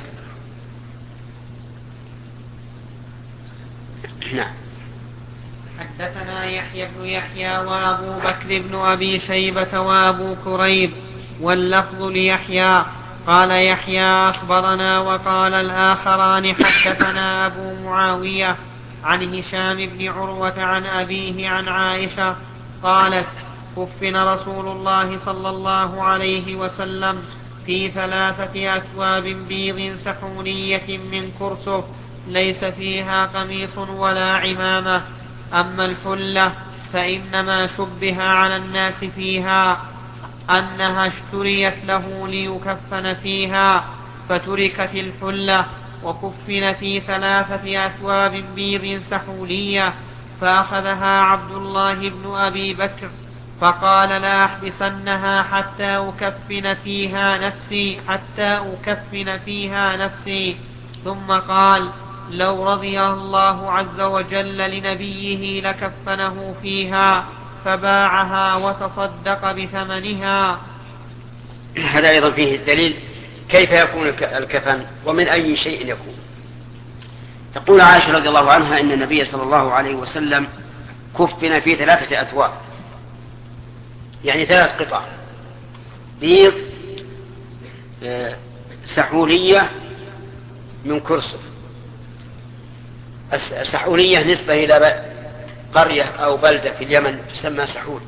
B: نعم.
A: حدثنا يحيى بن يحيى وأبو بكر بن أبي شيبة وأبو كريب، واللفظ ليحيى. قال يحيى أخبرنا، وقال الآخران حدثنا أبو معاوية عن هشام بن عروة عن أبيه عن عائشة قالت كفن رسول الله صلى الله عليه وسلم في 3 أثواب بيض سحونية من كرسف ليس فيها قميص ولا عمامة. أما الحلة فإنما شبه على الناس فيها أنها اشتريت له ليكفن فيها، فتركت الحلة وكفن في 3 أثواب بيض سحولية. فأخذها عبد الله بن أبي بكر فقال لا أحبسنها حتى أكفن فيها نفسي. ثم قال لو رضي الله عز وجل لنبيه لكفنه فيها، فباعها وتصدق بثمنها.
B: هذا أيضا فيه الدليل كيف يكون الكفن ومن أي شيء يكون. تقول عائشة رضي الله عنها إن النبي صلى الله عليه وسلم كفن في 3 أثواب، يعني 3 قطع بيض سحولية من كرسف. السحولية نسبة إلى قرية أو بلدة في اليمن تسمى سحول،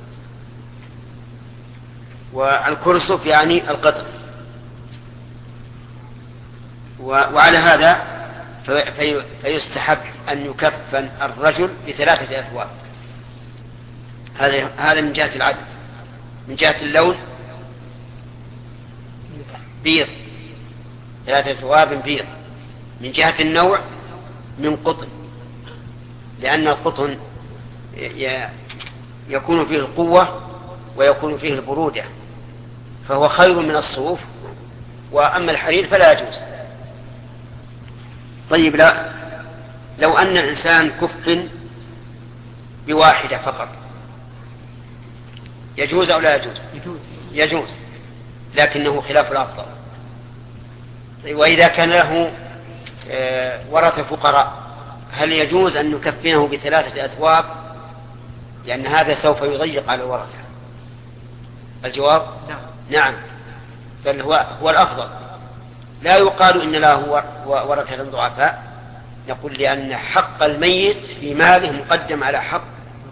B: والكرسف يعني القطر. وعلى هذا فيستحب أن يكفن الرجل ب3 أثواب. هذا من جهة العدد. من جهة اللون بيض 3 أثواب بيض. من جهة النوع من قطن، لأن القطن يكون فيه القوة ويكون فيه البرودة، فهو خير من الصوف. وأما الحرير فلا يجوز. طيب، لو أن الإنسان كف بواحدة فقط يجوز أو لا يجوز؟ يجوز، لكنه خلاف الأفضل. طيب، وإذا كان له ورثة فقراء هل يجوز أن نكفنه ب3 أثواب؟ لأن هذا سوف يضيق على الورثة. الجواب نعم، بل هو الأفضل. لا يقال إن له ورثة ضعفاء، نقول لأن حق الميت في ماله مقدم على حق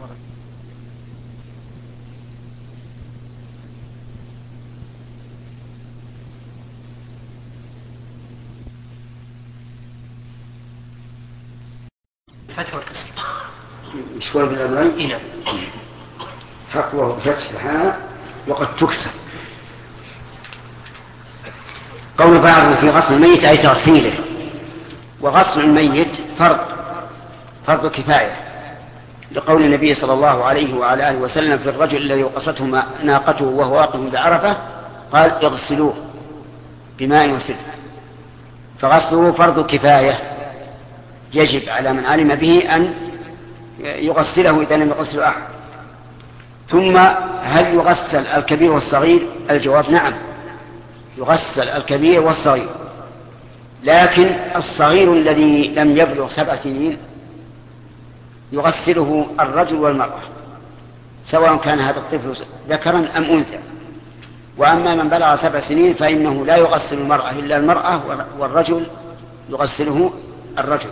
A: فتح والكسر.
B: مشكور بالأمرين. حق وهو بفتح سبحانه وقد تكسر. قول بعضهم في غسل الميت أي تغسيله. وغسل الميت فرض كفاية، لقول النبي صلى الله عليه وعلى آله وسلم في الرجل الذي وقصته ناقته وهو واقف بعرفة قال اغسلوه بماء وسدر. فغسله فرض كفاية، يجب على من علم به أن يغسله إذا لم يغسله أحد. ثم هل يغسل الكبير والصغير؟ الجواب نعم، يغسل الكبير والصغير، لكن الصغير الذي لم يبلغ 7 سنين يغسله الرجل والمرأة، سواء كان هذا الطفل ذكرا أم أنثى. وأما من بلغ 7 سنين فإنه لا يغسل المرأة إلا المرأة، والرجل يغسله الرجل.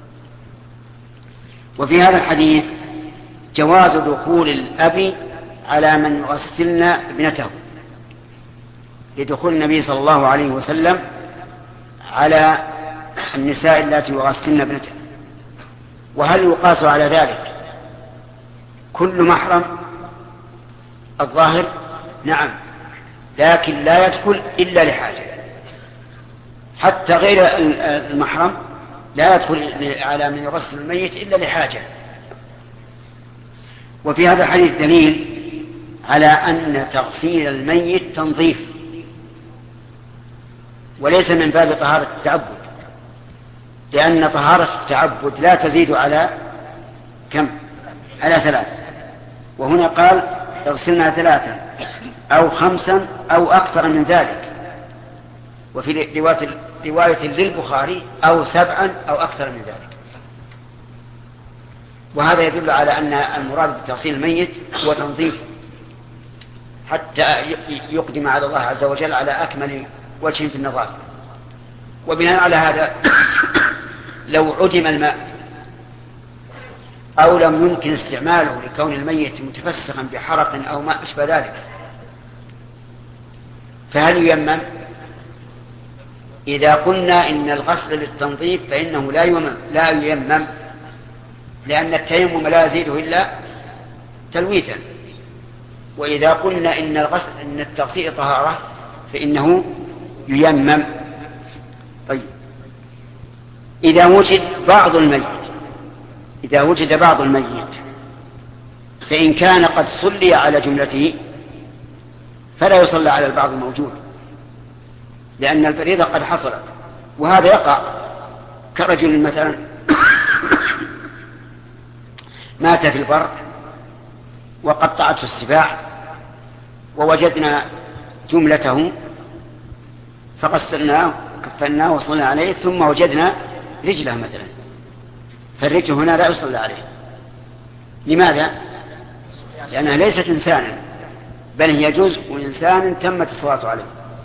B: وفي هذا الحديث جواز دخول الأب على من يغسلن ابنته، لدخول النبي صلى الله عليه وسلم على النساء التي يغسلن ابنته. وهل يقاس على ذلك كل محرم؟ الظاهر نعم، لكن لا يدخل إلا لحاجة. حتى غير المحرم لا يدخل على من يغسل الميت إلا لحاجة. وفي هذا الحديث دليل على أن تغسيل الميت تنظيف وليس من باب طهارة التعبد، لأن طهارة التعبد لا تزيد على كم؟ على 3. وهنا قال اغسلنا 3 أو 5 أو أكثر من ذلك. وفي رواية للبخاري أو 7 أو أكثر من ذلك. وهذا يدل على أن المراد بتغسيل الميت هو تنظيف حتى يقدم على الله عز وجل على أكمل وجه في النظافة. وبناء على هذا لو عدم الماء أو لم يمكن استعماله لكون الميت متفسخا بحرق أو ما أشبه ذلك، فهل ييمم؟ إذا قلنا إن الغسل للتنظيف فإنه لا ييمم، لأن التيمم لا يزيده إلا تلويثا. وإذا قلنا إن التغسيل طهارة فإنه ييمم. طيب، إذا وجد بعض الميت فإن كان قد صلي على جملته فلا يصلى على البعض الموجود، لأن الفريضة قد حصلت. وهذا يقع كرجل مثلا مات في البر وقطعته السباع ووجدنا جملته فغسلناه كفناه وصلنا عليه، ثم وجدنا رجله مثلا، فالرجل هنا لا يصلى عليه. لماذا؟ لأنها ليست إنسانا، بل هي جزء إنسان تمت الصلاة عليه.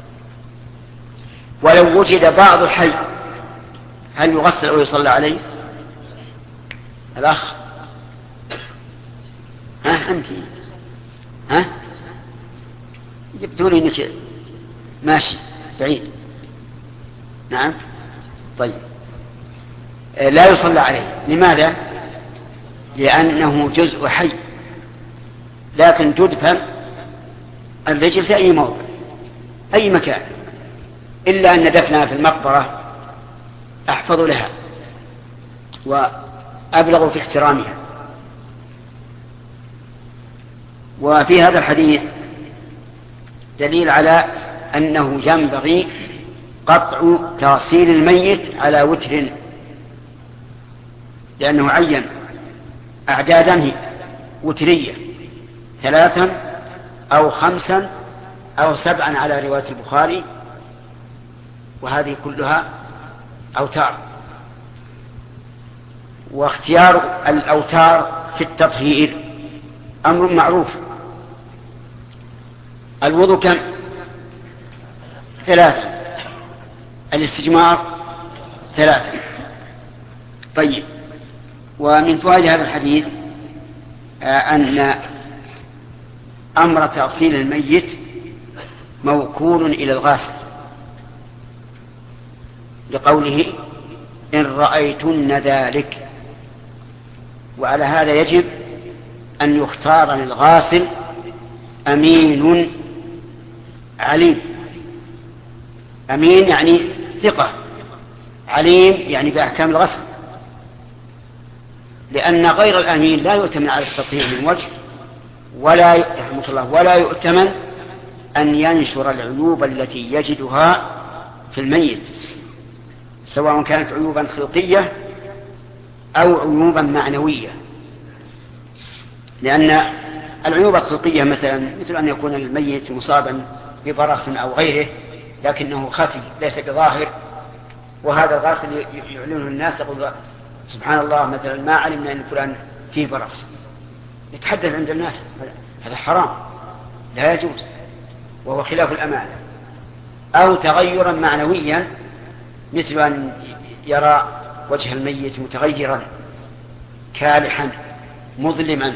B: ولو وجد بعض الحي هل يغسل أو يصلى عليه؟ الأخ أنت جبتوني إنك ماشي بعيد. نعم، طيب، لا يصلى عليه. لماذا؟ لأنه جزء حي، لكن تدفن الرجل في أي موضع أي مكان، إلا أن دفنها في المقبرة أحفظ لها أبلغ في احترامها. وفي هذا الحديث دليل على أنه ينبغي قطع تغسيل الميت على وتر، لأنه عين أعدادا وترية 3 أو 5 أو 7 على رواية البخاري، وهذه كلها أوتار. واختيار الأوتار في التطهير أمر معروف. الوضوء كم؟ 3، الاستجمار 3. طيب، ومن فوائد هذا الحديث أن أمر تغسيل الميت موكول إلى الغاسل، لقوله إن رأيتن ذلك. وعلى هذا يجب أن يختار للغاسل أمين عليم. أمين يعني ثقة، عليم يعني بأحكام الغسل، لأن غير الأمين لا يؤتمن على التطهير من وجه، ولا يؤتمن أن ينشر العيوب التي يجدها في الميت، سواء كانت عيوبا خلقية أو عيوبا معنوية. لأن العيوب الخلقية مثل أن يكون الميت مصابا ببرص أو غيره لكنه خفي ليس بظاهر، وهذا الغاسل يعلنه الناس، يقول سبحان الله مثلا ما علمنا أن فلان فيه برص، يتحدث عند الناس، هذا حرام لا يجوز، وهو خلاف الأمانة. أو تغيرا معنويا مثل أن يرى وجه الميت متغيرا كالحا مظلما،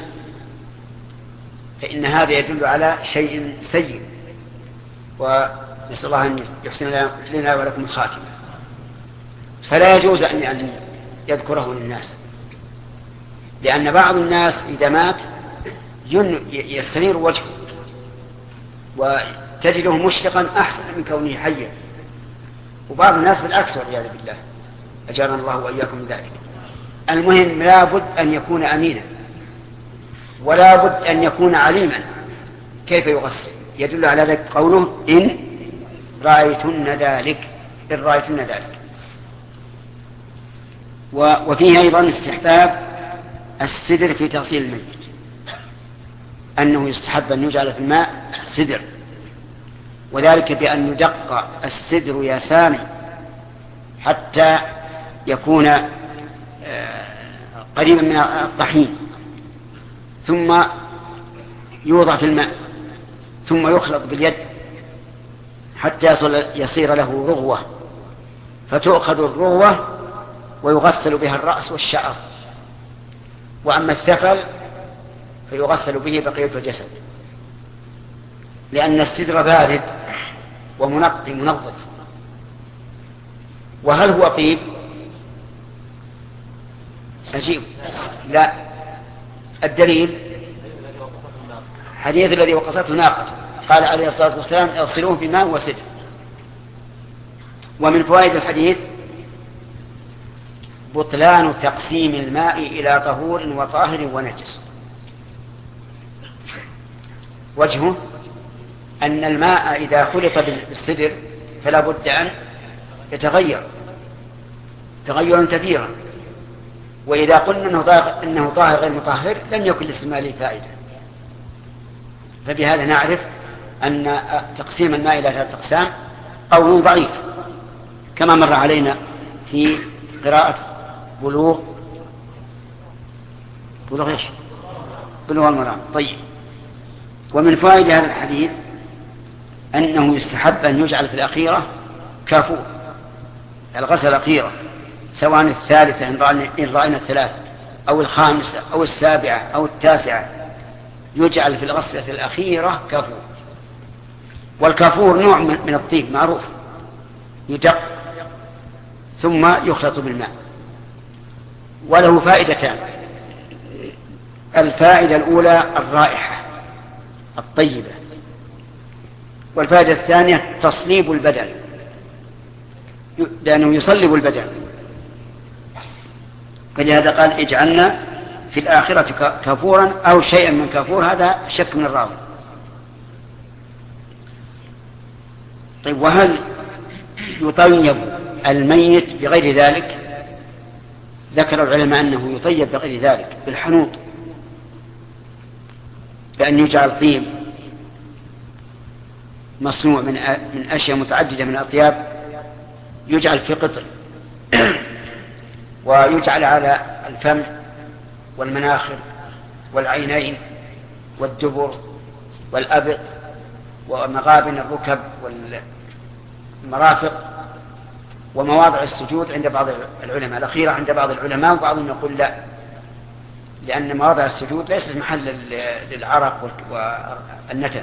B: فإن هذا يدل على شيء سيء، ونسأل الله أن يحسن لنا ولكم الخاتمة. فلا يجوز أن يذكره للناس، لأن بعض الناس إذا مات يستنير وجهه وتجده مشرقا أحسن من كونه حيا، وبعض الناس بالعكس والعياذ بالله، أجارنا الله وإياكم من ذلك. المهم لا بد أن يكون أمينا، ولا بد أن يكون عليما كيف يغسل. يدل على ذلك قوله إن رأيتن ذلك، إن رأيتن ذلك. وفيه أيضا استحباب السدر في تغسيل الميت، أنه يستحب أن يجعل في الماء السدر، وذلك بأن يدق السدر يسامي حتى يكون قريبا من الطحين، ثم يوضع في الماء، ثم يخلط باليد حتى يصير له رغوة، فتؤخذ الرغوة ويغسل بها الرأس والشعر، وأما الثفل فيغسل به بقية الجسد، لأن السدر بارد ومنقي منظف. وهل هو طيب؟ أجيب لا. الدليل حديث الذي وقصته ناقة، قال عليه الصلاة والسلام اغسلوه بماء وسدر. ومن فوائد الحديث بطلان تقسيم الماء إلى طهور وطاهر ونجس. وجهه أن الماء إذا خلط بالسدر فلا بد أن يتغير تغيرا كثيرا، وإذا قلنا إنه طاهر غير مطهر لم يكن للاستعمال له فائدة. فبهذا نعرف أن تقسيم الماء إلى 3 أقسام قول ضعيف، كما مر علينا في قراءة بلوغ إيش؟ بلوغ المرام. طيب، ومن فوائد هذا الحديث أنه يستحب أن يجعل في الأخيرة كافور، الغسل الأخيرة، سواء الثالثة إن رأينا الثلاثة أو الخامسة أو السابعة أو التاسعة، يجعل في الغسلة الأخيرة كافور. والكافور نوع من الطيب معروف، يدق ثم يخلط بالماء، وله فائدتان. الفائدة الأولى الرائحة الطيبة، والفائدة الثانية تصليب البدن، لأنه يصلب البدن. فلهذا قال اجعلنا في الآخرة كفورا أو شيئا من كفور، هذا شك من الراوي. طيب وهل يطيب الميت بغير ذلك؟ ذكر العلماء أنه يطيب بغير ذلك بالحنوط، بأن يجعل طيب مصنوع من أشياء متعددة من الأطياب، يجعل في قطر ويجعل على الفم والمناخر والعينين والدبر والأبط ومغابن الركب والمرافق ومواضع السجود عند بعض العلماء، الأخيرة عند بعض العلماء، وبعضهم يقول لا، لأن مواضع السجود ليست محل للعرق والنتن.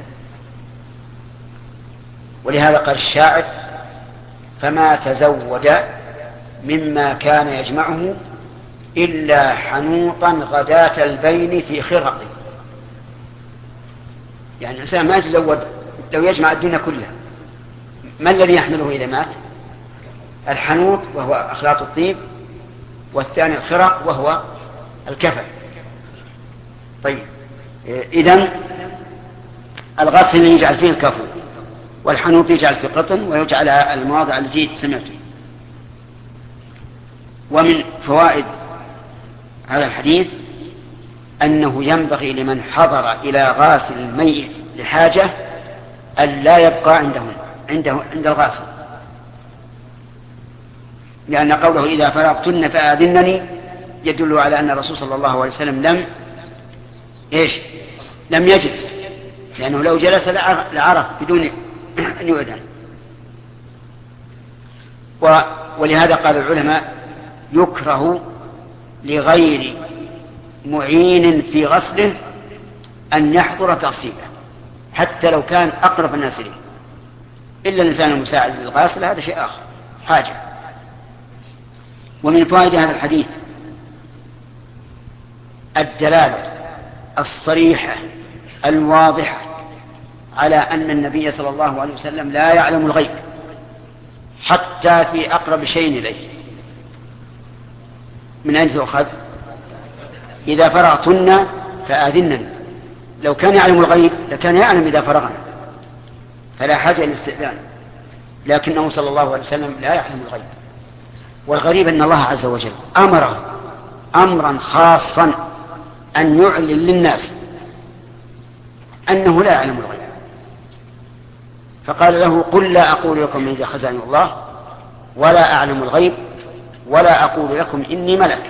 B: ولهذا قال الشاعر: فما تزود مما كان يجمعه إلا حنوطا غداة البين في خرق. يعني الإنسان ما يتزود لو يجمع الدنيا كلها، ما الذي يحمله إذا مات؟ الحنوط وهو أخلاط الطيب، والثاني الخرق وهو الكفن. طيب إذن الغسل يجعل فيه الكفن، والحنوط يجعل في قطن، ويجعل المواضع التي سمعت. ومن فوائد هذا الحديث أنه ينبغي لمن حضر إلى غاسل الميت لحاجة أن لا يبقى عند الغاسل، لأن قوله إذا فرغتن فآذنني يدل على أن الرسول صلى الله عليه وسلم لم يجلس، لأنه لو جلس لعرف بدون أن يؤذن. ولهذا قال العلماء: يكره لغير معين في غسله أن يحضر تغسيله حتى لو كان أقرب الناس إليه، إلا الإنسان المساعد للغاسل هذا شيء آخر، حاجة. ومن فوائد هذا الحديث الدلالة الصريحة الواضحة على أن النبي صلى الله عليه وسلم لا يعلم الغيب حتى في أقرب شيء إليه. من أين تؤخذ؟ إذا فرغتن فآذنن. لو كان يعلم الغيب لكان يعلم إذا فرغنا، فلا حاجة للاستئذان، لكنه صلى الله عليه وسلم لا يعلم الغيب. والغريب أن الله عز وجل أمره أمرا خاصا أن يعلن للناس أنه لا يعلم الغيب، فقال له: قل لا أقول لكم عندي خزائن الله ولا أعلم الغيب ولا أقول لكم إني ملك.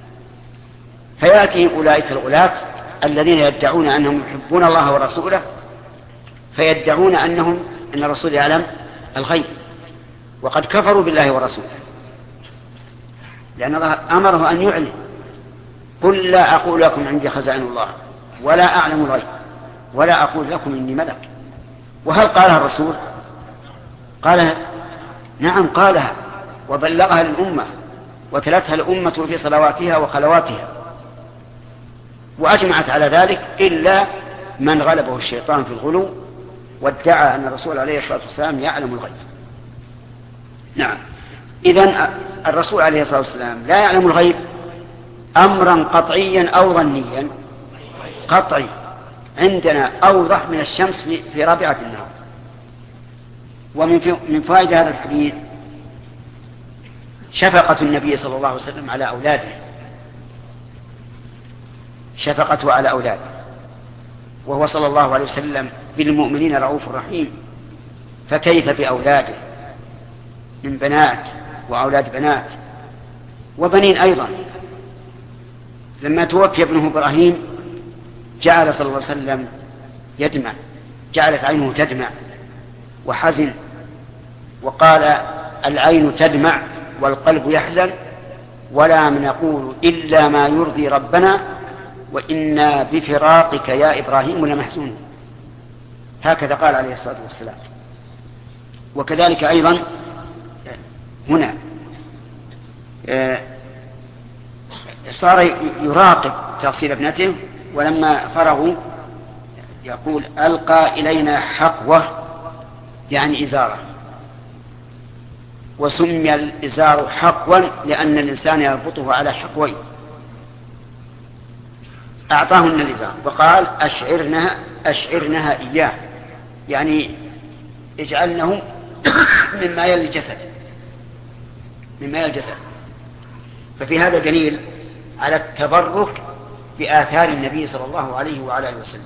B: فيأتي أولئك الغلاة الذين يدعون أنهم يحبون الله ورسوله، فيدعون أن الرسول يعلم الغيب، وقد كفروا بالله ورسوله، لأن الله أمره أن يعلن: قل لا أقول لكم عندي خزائن الله ولا أعلم الغيب ولا أقول لكم إني ملك. وهل قالها الرسول؟ قال نعم، قالها وبلغها للأمة وتلتها الأمة في صلواتها وخلواتها، وأجمعت على ذلك إلا من غلبه الشيطان في الغلو وادعى أن الرسول عليه الصلاة والسلام يعلم الغيب. نعم، إذن الرسول عليه الصلاة والسلام لا يعلم الغيب أمرا قطعيا أو ظنيا؟ قطعي، عندنا أوضح من الشمس في رابعة النهار. ومن فائدة هذا الحديث شفقة النبي صلى الله عليه وسلم على أولاده، شفقته على أولاده، وهو صلى الله عليه وسلم بالمؤمنين رؤوف رحيم، فكيف بأولاده من بنات وأولاد بنات وبنين أيضا. لما توفي ابنه إبراهيم جعل صلى الله عليه وسلم يدمع، جعلت عينه تدمع وحزن، وقال: العين تدمع والقلب يحزن ولا نقول إلا ما يرضي ربنا وإنا بفراقك يا إبراهيم لمحزون. هكذا قال عليه الصلاة والسلام. وكذلك أيضا هنا صار يراقب تغسيل ابنته، ولما فرغوا يقول: ألقى إلينا حقوة، يعني إزارة. وسمي الإزار حقوا لأن الإنسان يربطه على حقوين. أعطاهن الإزار وقال أشعرنها إياه، يعني اجعلنه مما يلي الجسد. ففي هذا دليل على التبرك بآثار النبي صلى الله عليه وعلى آله وسلم،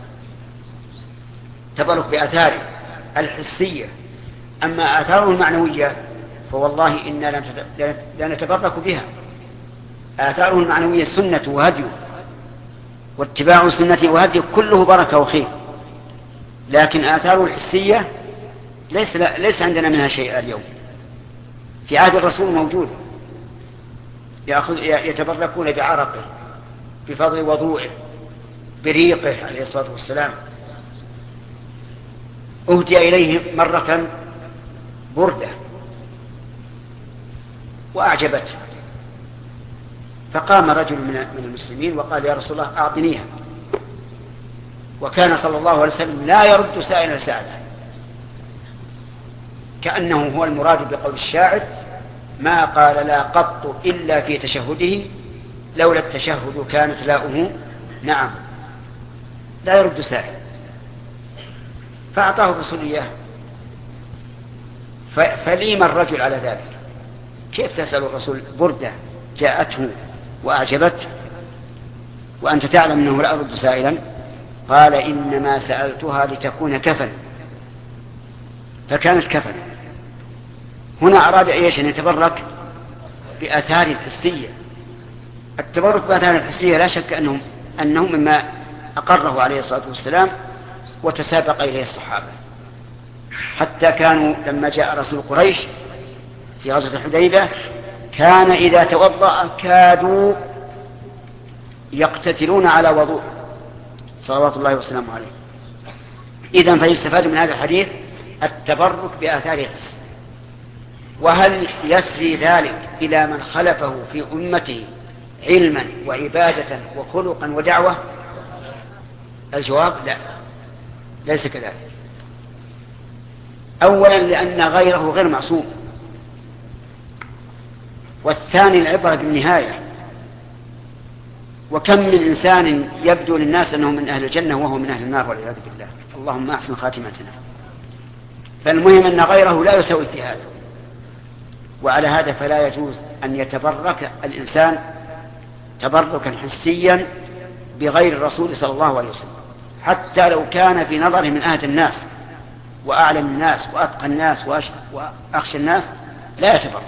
B: تبرك بآثاره الحسية. أما آثاره المعنوية فوالله إنا لا نتبرك بها. آثاره المعنوية سنة وهديه، واتباع سنته وهديه كله بركة وخير، لكن آثاره الحسية ليس عندنا منها شيء اليوم. في عهد الرسول موجود، يتبركون بعرقه، بفضل وضوءه، بريقه عليه الصلاة والسلام. أهدي إليه مرة بردة وأعجبته، فقام رجل من المسلمين وقال يا رسول الله أعطنيها، وكان صلى الله عليه وسلم لا يرد سائلا سائلا، كأنه هو المراد بقول الشاعر ما قال لا قط إلا في تشهده لولا التشهد كانت لاؤه نعم. لا يرد سائل، فأعطاه الرسول إياه. فليم الرجل على ذلك؟ كيف تسأل الرسول بردة جاءته وأعجبته وأنت تعلم أنه لا يرد سائلا؟ قال إنما سألتها لتكون كفن، فكانت كفن. هنا أراد إيش؟ أن يتبرك بآثار الحسية. التبرك بآثار الحسية لا شك أنه مما أقره عليه الصلاة والسلام وتسابق إليه الصحابة، حتى كانوا لما جاء رسول قريش في غزوة الحديبية كان إذا توضأ كادوا يقتتلون على وضوء صلوات الله وسلامه عليه. إذن فيستفاد من هذا الحديث التبرك بآثار الحس. وهل يسري ذلك إلى من خلفه في أمته علما وعبادة وخلقا ودعوة؟ الجواب لا، ليس كذلك. أولا لأن غيره غير معصوم، والثاني العبرة بالنهاية. وكم من إنسان يبدو للناس أنه من أهل الجنة وهو من أهل النار والعياذ بالله، اللهم أحسن خاتمتنا. فالمهم أن غيره لا يسوي في هذا، وعلى هذا فلا يجوز أن يتبرك الإنسان تبركا حسيا بغير الرسول صلى الله عليه وسلم، حتى لو كان في نظره من أهل الناس وأعلم الناس وأتقى الناس وأخشى الناس، لا يتبرك.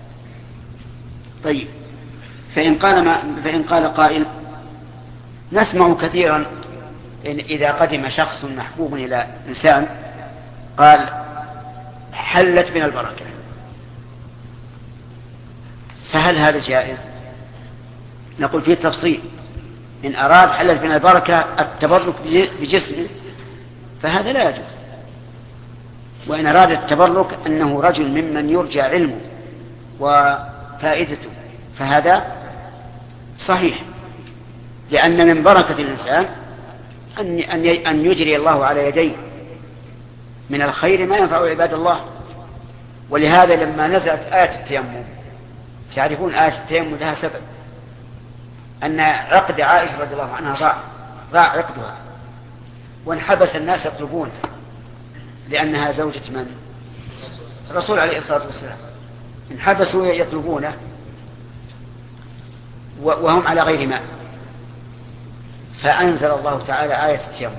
B: طيب، فإن قال قائل نسمع كثيرا إذا قدم شخص محبوب إلى إنسان قال حلت من البركة، فهل هذا جائز؟ نقول فيه تفصيل. إن أراد حلت من البركة التبرك بجسمه فهذا لا يجوز، وإن أراد التبرك أنه رجل ممن يرجى علمه وفائدته فهذا صحيح، لأن من بركة الإنسان أن يجري الله على يديه من الخير ما ينفع عباد الله. ولهذا لما نزلت آية التيمم، تعرفون آية التيمم لها سبب، أن عقد عائشة رضي الله عنها ضاع عقدها، وانحبس الناس يطلبونه لأنها زوجة من؟ الرسول عليه الصلاة والسلام. انحبسوا يطلبونه وهم على غير ماء، فأنزل الله تعالى آية التيمم.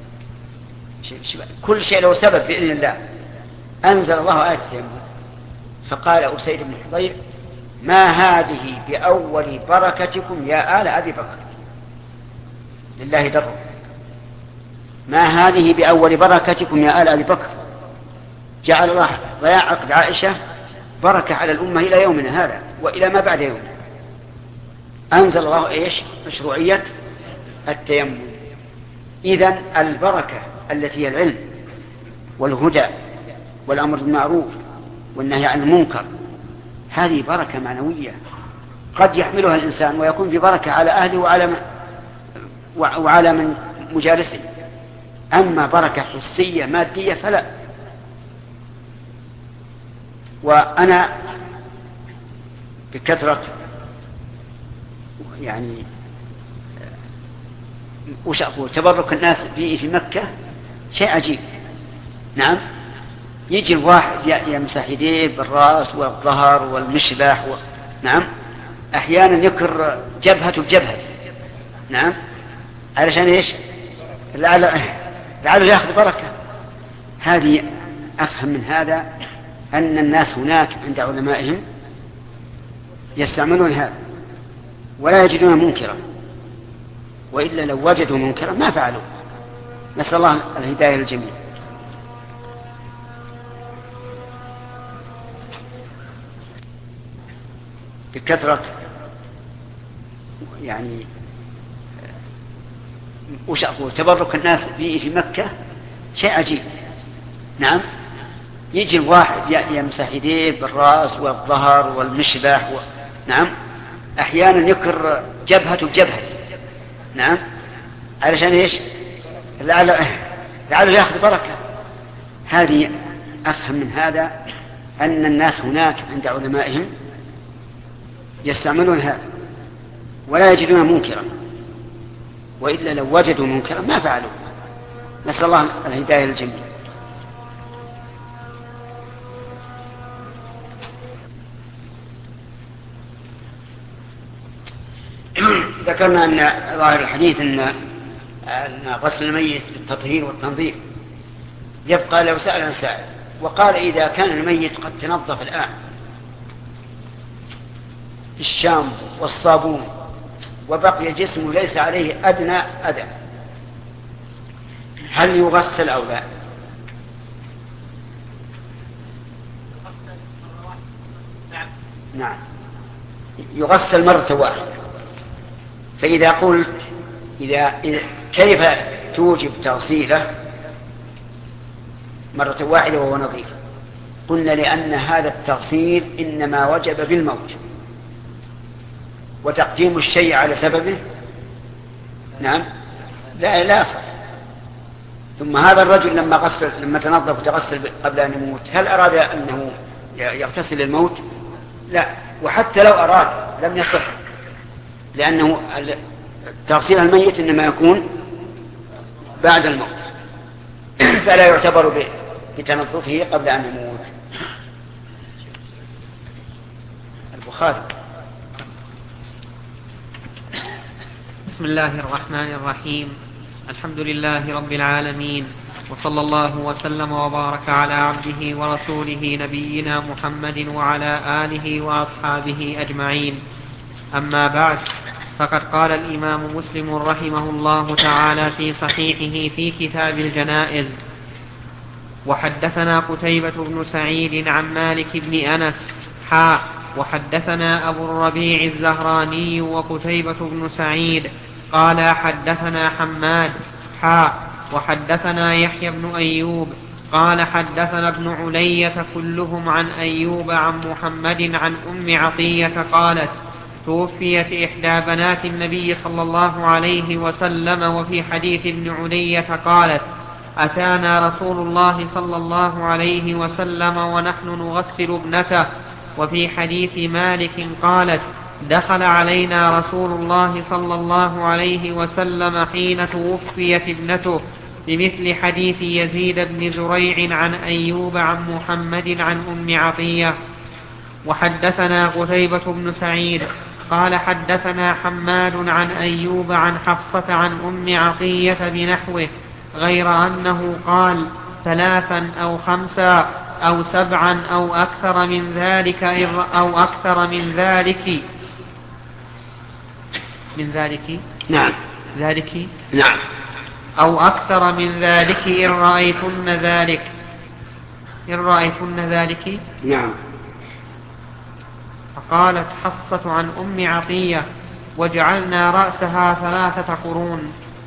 B: كل شيء له سبب بإذن الله. أنزل الله آية التيمم، فقال أسيد بن حضير ما هذه بأول بركتكم يا آل أبي بكر، لله در، ما هذه بأول بركتكم يا آل أبي بكر. جعل الله ضياع عقد عائشة بركة على الأمة إلى يومنا هذا وإلى ما بعد يومنا. أنزل الله إيش؟ مشروعية التيمم. إذن البركة التي هي العلم والهدى والأمر بالمعروف والنهي عن المنكر، هذه بركة معنوية قد يحملها الإنسان ويكون في بركة على أهله وعلى من مجالسه. أما بركة حسية مادية فلا. وأنا بكثرة يعني وش أقول تبرك الناس به في مكة شيء عجيب. نعم، يجي الواحد يمسح يديه بالرأس والظهر والمشبح نعم، أحيانا يكر جبهته بجبهته. نعم، علشان إيش؟ لعله يأخذ بركة. هذه أفهم من هذا أن الناس هناك عند علمائهم يستعملون هذا ولا يجدون منكرا، وإلا لو وجدوا منكرا ما فعلوا. نسأل الله الهداية للجميع. بكثرة يعني وش أقول تبرك الناس به في مكة شيء عجيب. نعم، يجي الواحد يمسح يديه بالرأس والظهر والمشبح نعم، أحيانا يكر جبهته بجبهته. نعم، علشان إيش؟ لعله يأخذ بركة. هذه أفهم من هذا أن الناس هناك عند علمائهم يستعملون هذا ولا يجدون منكرا، وإلا لو وجدوا منكرا ما فعلوا. نسأل الله الهداية للجميع. ذكرنا أن ظاهر الحديث أن غسل الميت بالتطهير والتنظيف. يبقى لو سأل سائل وقال إذا كان الميت قد تنظف الآن بالشامبو والصابون وبقي جسمه ليس عليه أدنى أذى، هل يغسل أو لا؟ نعم، يغسل مرة واحدة. فإذا قلت كيف توجب تغسيله مرة واحدة وهو نظيف؟ قلنا لأن هذا التغسيل إنما وجب بالموت، وتقديم الشيء على سببه نعم لا صح. ثم هذا الرجل لما تنظف وتغسل قبل أن يموت هل أراد أنه يغتسل الموت؟ لا، وحتى لو أراد لم يصح، لأنه تغسيل الميت إنما يكون بعد الموت فلا يعتبر بتنظفه قبل أن يموت. البخاري.
A: بسم الله الرحمن الرحيم. الحمد لله رب العالمين، وصلى الله وسلم وبارك على عبده ورسوله نبينا محمد وعلى آله وأصحابه أجمعين. أما بعد، فقد قال الإمام مسلم رحمه الله تعالى في صحيحه في كتاب الجنائز: وحدثنا قتيبة بن سعيد عن مالك بن أنس وحدثنا أبو الربيع الزهراني وقتيبة بن سعيد قال حدثنا حماد وحدثنا يحيى بن أيوب قال حدثنا ابن علية كلهم عن أيوب عن محمد عن أم عطية قالت: توفيت إحدى بنات النبي صلى الله عليه وسلم. وفي حديث ابن علية قالت: أتانا رسول الله صلى الله عليه وسلم ونحن نغسل ابنته. وفي حديث مالك قالت: دخل علينا رسول الله صلى الله عليه وسلم حين توفيت ابنته، بمثل حديث يزيد بن زريع عن أيوب عن محمد عن أم عطية. وحدثنا قتيبة بن سعيد قال حدثنا حماد عن أيوب عن حفصة عن أم عطية بنحوه، غير أنه قال 3 أو 5 أو 7 أو أكثر من ذلك
B: نعم
A: ذلك
B: نعم
A: أو أكثر من ذلك إن رأيتن ذلك
B: نعم.
A: فقالت حفصة عن أم عطية: وجعلنا رأسها 3 قرون.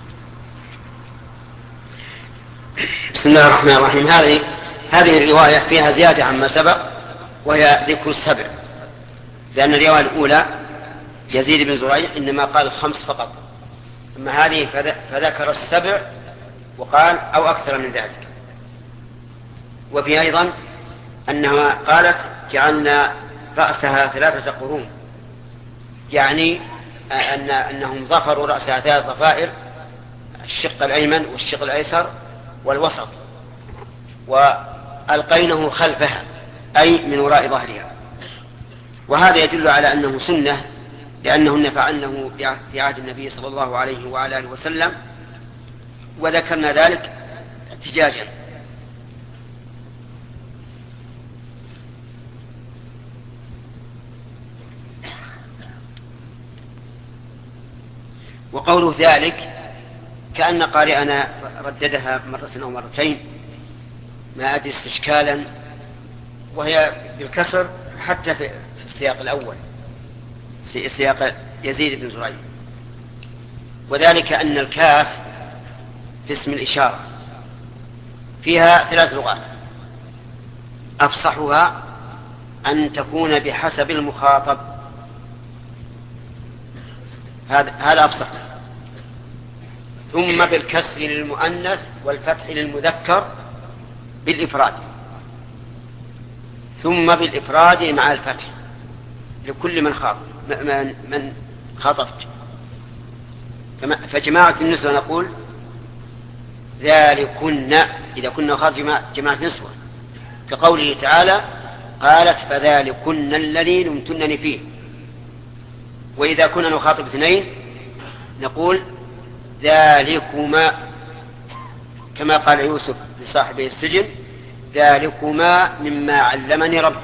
B: بسم الله الرحمن الرحيم. هذه الرواية فيها زيادة عما سبق، وهي ذكر 7، لأن الرواية الأولى يزيد بن زريع إنما قال 5 فقط، أما هذه فذكر 7 وقال أو أكثر من ذلك. وفي أيضا أنها قالت: جعلنا رأسها 3 قرون، يعني أنهم ظفروا رأسها 3 ضفائر، الشق الأيمن والشق الأيسر والوسط، وألقينه خلفها أي من وراء ظهرها. وهذا يدل على أنه سنة، لأنهن فعلنه في عهد النبي صلى الله عليه وعلى آله وسلم، وذكرنا ذلك احتجاجا. وقوله ذلك كأن قارئنا رددها مرة أو مرتين ما أدري استشكالا، وهي بالكسر حتى في السياق الأول، في سياق يزيد بن زريع. وذلك أن الكاف في اسم الإشارة فيها 3 لغات، أفصحها أن تكون بحسب المخاطب، هذا أفصح، ثم بالكسر للمؤنث والفتح للمذكر بالإفراد، ثم بالإفراد مع الفتح لكل من خاطبت. فجماعة النسوة نقول ذلكن إذا كنا خاطب جماعة نسوة، كقوله تعالى قالت فذلكن الذي لمتنني فيه. وإذا كنا نخاطب 2 نقول ذلكما، كما قال يوسف لصاحبه السجن ذلكما مما علمني ربي.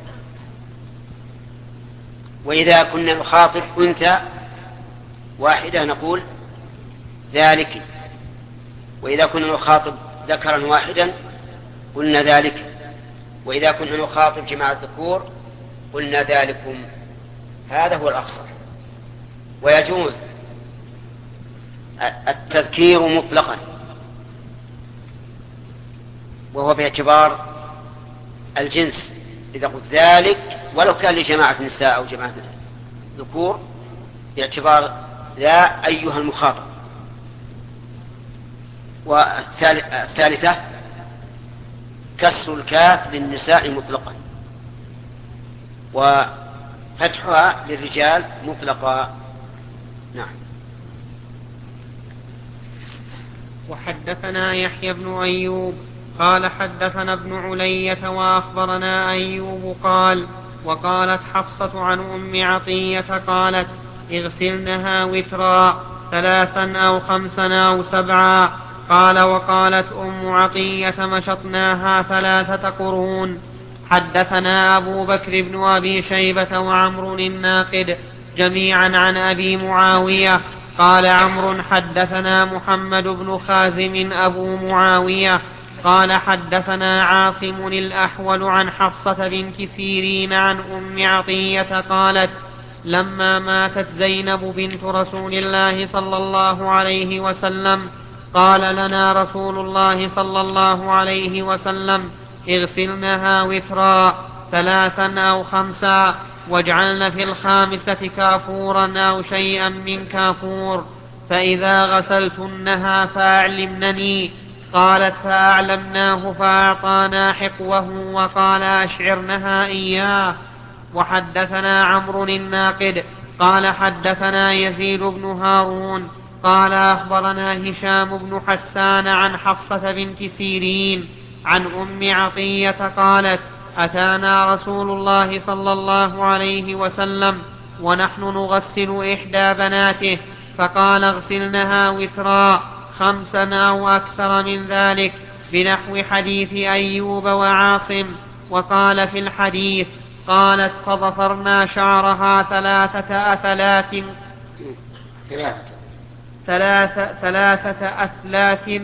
B: وإذا كنا نخاطب أنثى واحدة نقول ذلك، وإذا كنا نخاطب ذكرا واحدا قلنا ذلك، وإذا كنا نخاطب جماعة الذكور قلنا ذلكم. هذا هو الأفصح. ويجوز التذكير مطلقا، وهو باعتبار الجنس، إذا قلت ذلك ولو كان لجماعة النساء أو جماعة الذكور باعتبار لا أيها المخاطب. والثالثة كسر الكاف للنساء مطلقا، وفتحها للرجال مطلقا. نعم.
A: وحدثنا يحيى بن أيوب قال حدثنا ابن علية وأخبرنا أيوب قال وقالت حفصة عن أم عطية قالت اغسلنها وترا 3 أو 5 أو 7. قال وقالت أم عطية مشطناها 3 قرون. حدثنا أبو بكر بن أبي شيبة وعمر الناقد جميعا عن أبي معاوية قال عمرو حدثنا محمد بن خازم أبو معاوية قال حدثنا عاصم الأحول عن حفصة بنت سيرين عن أم عطية قالت لما ماتت زينب بنت رسول الله صلى الله عليه وسلم قال لنا رسول الله صلى الله عليه وسلم اغسلنها وترا 3 أو 5 واجعلن في 5 كافورا أو شيئا من كافور، فإذا غسلتنها فأعلمنني. قالت فأعلمناه فأعطانا حقوه وقال أشعرنها إياه. وحدثنا عمرو الناقد قال حدثنا يزيد بن هارون قال أخبرنا هشام بن حسان عن حفصة بنت سيرين عن أم عطية قالت أتانا رسول الله صلى الله عليه وسلم ونحن نغسل إحدى بناته فقال اغسلنها وترا 5 أو أكثر من ذلك بنحو حديث أيوب وعاصم. وقال في الحديث قالت فضفرنا شعرها 3 أثلاث 3 أثلاث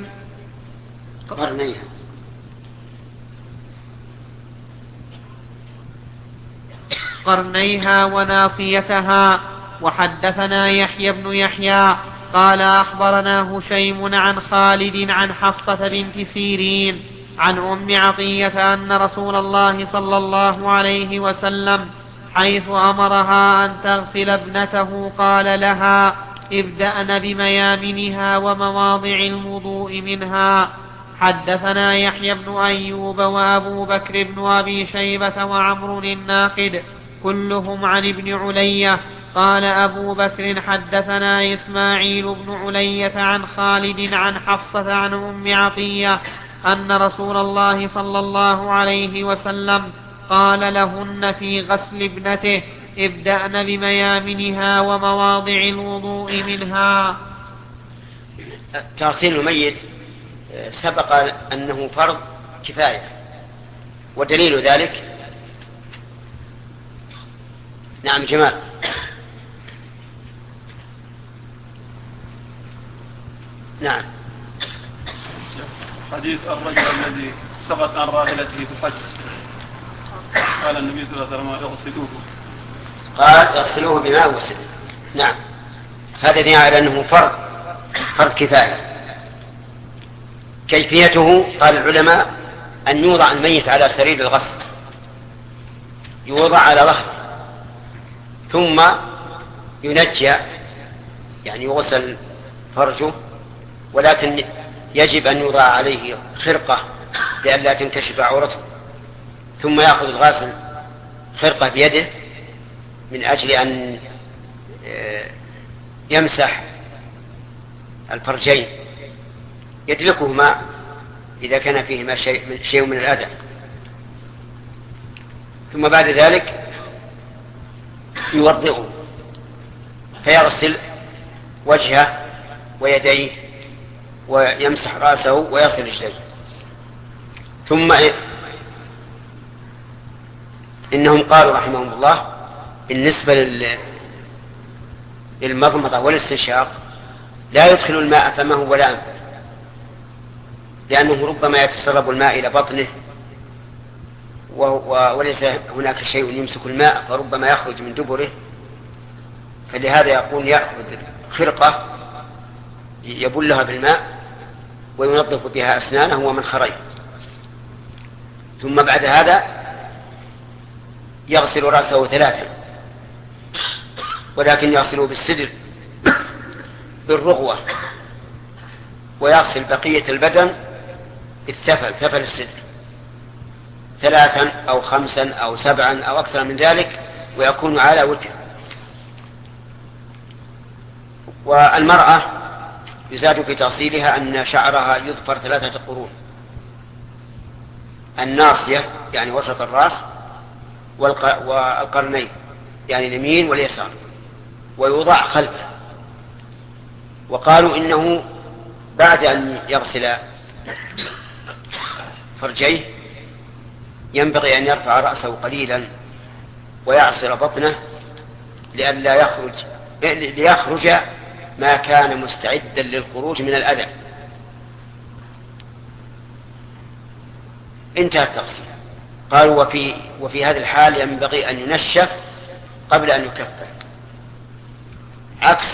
A: قرنيها وناصيتها. وحدثنا يحيى بن يحيى قال أخبرنا هشيم عن خالد عن حفصة بنت سيرين عن أم عطية أن رسول الله صلى الله عليه وسلم حيث أمرها أن تغسل ابنته قال لها ابدأن بميامنها ومواضع الوضوء منها. حدثنا يحيى بن أيوب وأبو بكر بن أبي شيبة وعمر الناقد كلهم عن ابن علية. قال أبو بكر حدثنا إسماعيل بن علية عن خالد عن حفصة عن أم عطية أن رسول الله صلى الله عليه وسلم قال لهن في غسل ابنته ابدأن بميامنها ومواضع الوضوء منها.
B: تغسيل الميت سبق أنه فرض كفاية، ودليل ذلك نعم جمال نعم
F: حديث الرجل الذي سقط عن راحلته في الحج قال النبي صلى الله عليه وسلم اغسلوه،
B: قال اغسلوه بماء وسدر. نعم هذا دليل على أنه فرض كفاية. كيفيته قال العلماء أن يوضع الميت على سرير الغسل، يوضع على ظهره ثم ينجى يعني يغسل فرجه، ولكن يجب أن يوضع عليه خرقة لئلا تنكشف عورته، ثم يأخذ الغاسل خرقة بيده من أجل أن يمسح الفرجين يدلكهما إذا كان فيهما شيء من الأذى، ثم بعد ذلك يوضئه فيغسل وجهه ويديه ويمسح رأسه ويغسل رجليه. ثم إنهم قالوا رحمهم الله بالنسبة للمضمضة والاستنشاق لا يدخل الماء فمه ولا أنفه، لأنه ربما يتسرب الماء إلى بطنه وليس هناك شيء يمسك الماء فربما يخرج من دبره، فلهذا يقول يأخذ خرقة يبلها بالماء وينظف بها أسنانه ومنخريه، ثم بعد هذا يغسل رأسه 3، ولكن يغسله بالسدر بالرغوة، ويغسل بقية البدن بالثفل، ثفل السدر 3 أو 5 أو 7 أو أكثر من ذلك، ويكون على وتر. والمرأة يزاد في تغسيلها أن شعرها يظفر 3 قرون: الناصية يعني وسط الرأس، والقرنين يعني اليمين واليسار، ويوضع خلفه. وقالوا إنه بعد أن يغسل فرجيه ينبغي أن يرفع رأسه قليلا ويعصر بطنه ليخرج ما كان مستعدا للخروج من الأذى. انتهى التغسيل. قالوا وفي هذه الحال ينبغي أن ينشف قبل أن يكفر، عكس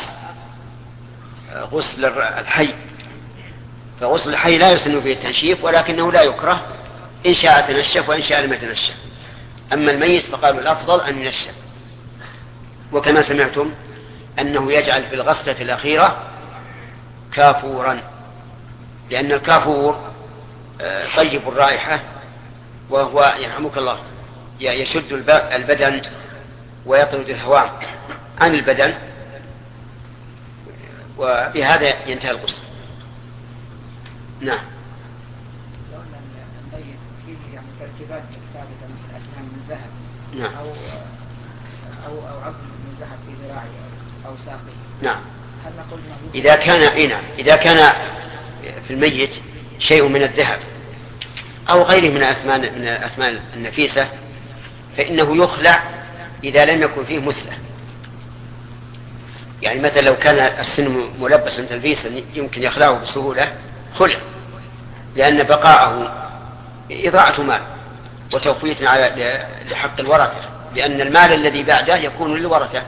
B: غسل الحي، فغسل الحي لا يسن به التنشيف، ولكنه لا يكره إن شاء تنشف وإن شاء لم يتنشف. أما الميت فقالوا الأفضل أن ينشف. وكما سمعتم أنه يجعل في الغسلة الأخيرة كافورا، لأن الكافور طيب الرائحة، وهو يرحمك الله يشد البدن ويطرد الهواء عن البدن، وبهذا ينتهي الغسل. نعم.
D: لو أن الميت فيه يعني تركيبات ثابتة مثل أسنان من ذهب،
B: نعم،
D: أو عظم من ذهب في ذراعه أو ساقه،
B: نعم،
D: هل نقول أنه
B: إذا كان في الميت شيء من الذهب أو غيره من الأثمان النفيسة فإنه يخلع إذا لم يكن فيه مثلة. يعني مثلا لو كان السن ملبسا تلبيسا يمكن يخلعه بسهولة، خلع، لأن بقاءه إضاعة مال وتوفية لحق الورثة، لأن المال الذي بعده يكون للورثة.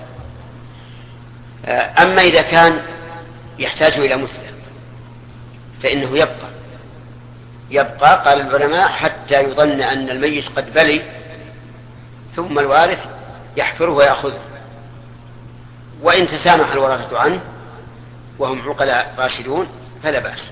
B: أما إذا كان يحتاج إلى مثلة فإنه يبقى قال العلماء حتى يظن أن الميت قد بلي، ثم الوارث يحفره ويأخذه، وإن تسامح الورثة عنه وهم عقلاء راشدون فلا بأس.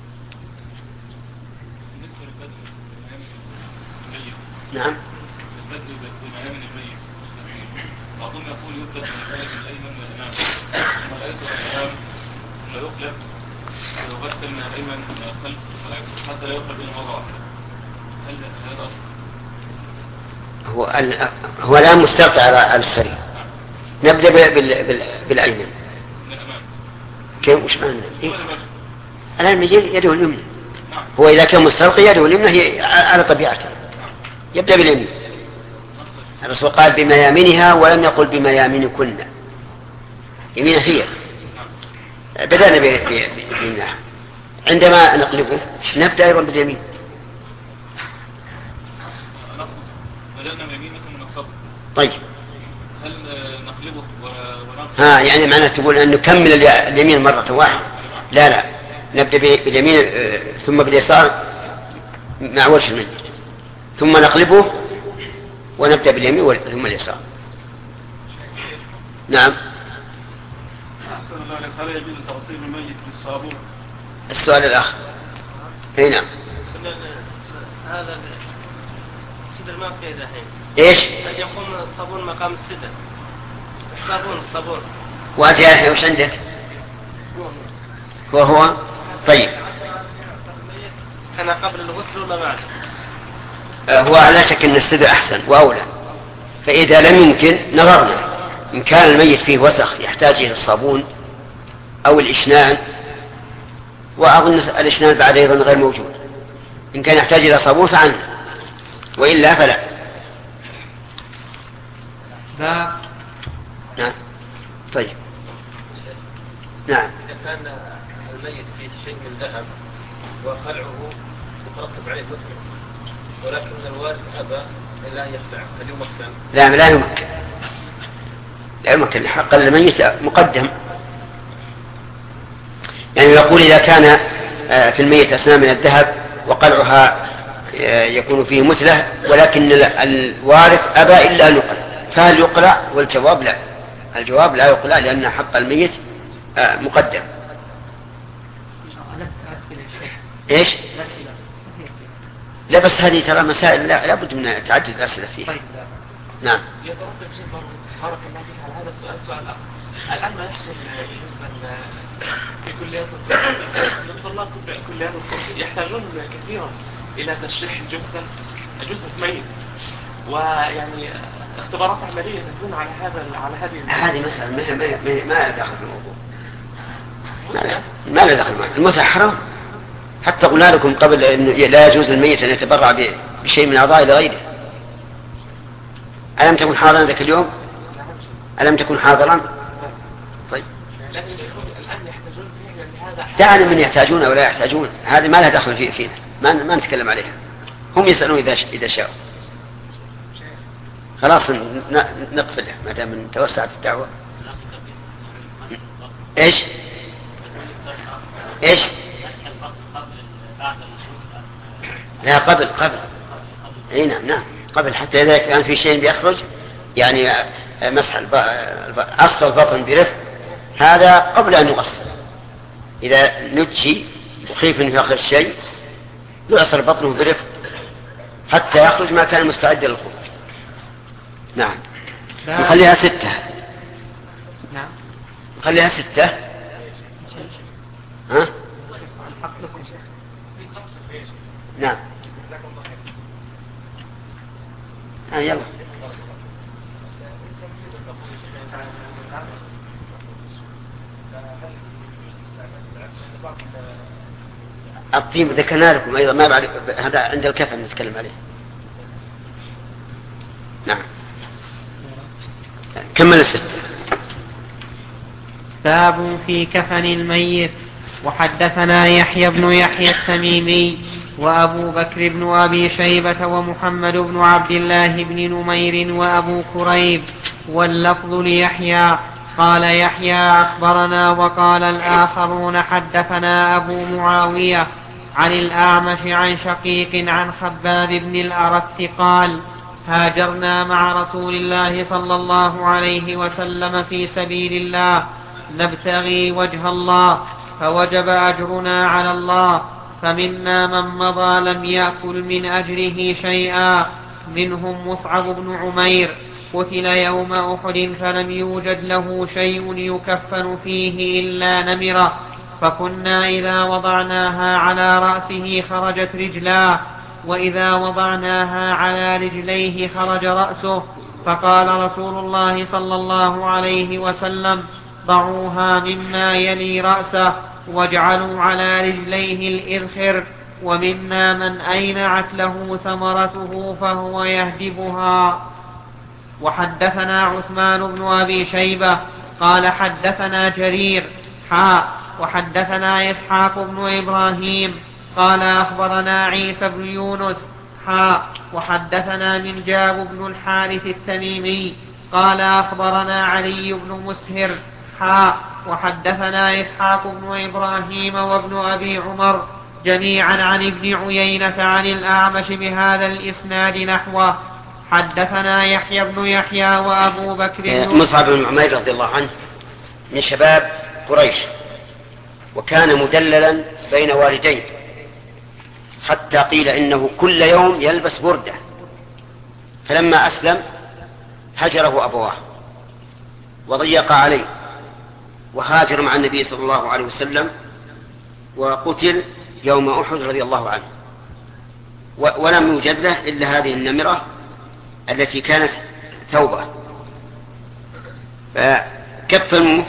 C: بالنسبة للبدن
B: نعم.
C: البدء بميامن الميت، بعضهم يقول يبدأ بالمكان الأيمن والأمام، ثم لا يسر الأمام ثم يقلب ويغسل من الأيمن من الخلف حتى لا يقلب إلى مرة واحدة. هل هذا أصل؟
B: هو الآن مستقطع على السرير. نبدأ بالأيمن. كيف وش معنى؟ الآن يده اليمنى. هو إذا كان مستلقي يده اليمنى هي على طبيعته. يبدأ باليمين. الرسول قال بميامنها ولم يقل بميامنكن. يمينها هي. بدأنا بالناحية. عندما نقلبه نبدأ أيضا باليمين.
C: بدأنا باليمين مثل من الصدر.
B: طيب.
C: هل نقلبه
B: يعني معناه تقول أن نكمل اليمين مرة واحدة؟ لا نبدأ باليمين ثم باليسار مع وجه الميت ثم نقلبه ونبدأ باليمين ثم اليسار. نعم.
F: هل يجوز تغسيل الميت بالصابون؟
B: السؤال الآخر. اي نعم.
E: هذا السدر ما في دحين.
B: ايش؟
E: أن يقوم الصابون مقام السدر. الصابون.
B: وأنت يا أخي وش عندك؟ وهو طيب.
E: كان قبل الغسل ولا بعد؟
B: هو على شك أن السدر أحسن وأولى. فإذا لم يمكن نظرنا إن كان الميت فيه وسخ يحتاج إلى الصابون أو الإشنان، وأظن الإشنان بعد أيضا غير موجود. إن كان يحتاج إلى صابون فعنه، وإلا فلا. نعم. طيب. نعم.
E: إذا كان الميت فيه شيء من ذهب وخلعه مترتب عليه مثله، ولكن الوارث أبى إلا أن يخلعه، هل يمكن؟
B: لا يمكن. لا يمكن. حق الميت مقدم. يعني يقول إذا كان في الميت أسنان من الذهب وقلعها يكون فيه مثله، ولكن الوارث أبى إلا أن يقلع، فهل يقلع؟ والجواب لا. الجواب لا يقلع، لأن حق الميت مقدم. ايش؟ لا بس هذه ترى مسائل لا بد من تعدد الأسئلة فيها. نعم.
G: يترتب شيء بارك الله فيك على هذا السؤال. سؤال آخر. الآن ما يحصل بالنسبة في كليات الطلاب كليات الطب يحتاجون كثيرا إلى تشريح جثة ميت، ويعني اختبارات عملية تكون على هذه
B: مسألة ما لا دخل في الموضوع. ما لا دخل معه. المتعة حرام. حتى قلنا لكم قبل أن لا يجوز للميت أن يتبرع بشيء من أعضائه لغيره. ألم تكن حاضرا ذاك اليوم؟ ألم تكن حاضرا؟ طيب. دعنا من يحتاجون أو لا يحتاجون، هذه ما لها دخل فينا، ما نتكلم عليها. هم يسألون إذا شاءوا. خلاص نقفله ما دام من توسعت الدعوة. ايش؟ لا قبل. اي نعم قبل، حتى إذا كان في شيء بيخرج يعني مسح أصل البطن برفق، هذا قبل أن يغسل. إذا نجي وخيف أن يأخذ شيء يعصر بطنه برفق حتى يخرج ما كان مستعد للخروج. نعم. نخليها 6.
A: نعم.
B: نخليها 6. ها؟ نعم. يلا. الطيب ذكرنا لكم أيضا، ما بعد هذا عند الكفن نتكلم عليه. نعم. كمل 6.
A: باب في كفن الميت. وحدثنا يحيى بن يحيى التميمي وأبو بكر بن أبي شيبة ومحمد بن عبد الله بن نمير وأبو كريب، واللفظ ليحيى. قال يحيى أخبرنا، وقال الآخرون حدثنا أبو معاوية عن الأعمش عن شقيق عن خباب بن الأرت قال: هاجرنا مع رسول الله صلى الله عليه وسلم في سبيل الله نبتغي وجه الله، فوجب أجرنا على الله، فمنا من مضى لم يأكل من أجره شيئا، منهم مصعب بن عمير قتل يوم أحد فلم يوجد له شيء يكفن فيه إلا نمرة، فكنا إذا وضعناها على رأسه خرجت رجلاه، وإذا وضعناها على رجليه خرج رأسه، فقال رسول الله صلى الله عليه وسلم: ضعوها مما يلي رأسه واجعلوا على رجليه الإذخر، ومنا من أينعت له ثمرته فهو يهدبها. وحدثنا عثمان بن أبي شيبة قال حدثنا جرير وحدثنا إسحاق بن إبراهيم قال أخبرنا عيسى بن يونس وحدثنا منجاب بن الحارث التميمي قال أخبرنا علي بن مسهر وحدثنا إسحاق بن إبراهيم وابن أبي عمر جميعا عن ابن عيينة عن الأعمش بهذا الإسناد نحوه. حدثنا يحيى بن يحيى وأبو بكر
B: مصعب بن عمير رضي الله عنه من شباب قريش، وكان مدللا بين والديه، حتى قيل إنه كل يوم يلبس بردة، فلما أسلم هجره أبواه وضيق عليه، وهاجر مع النبي صلى الله عليه وسلم، وقتل يوم أحد رضي الله عنه، ولم يوجد له إلا هذه النمرة التي كانت ثوبة، فكفنوه.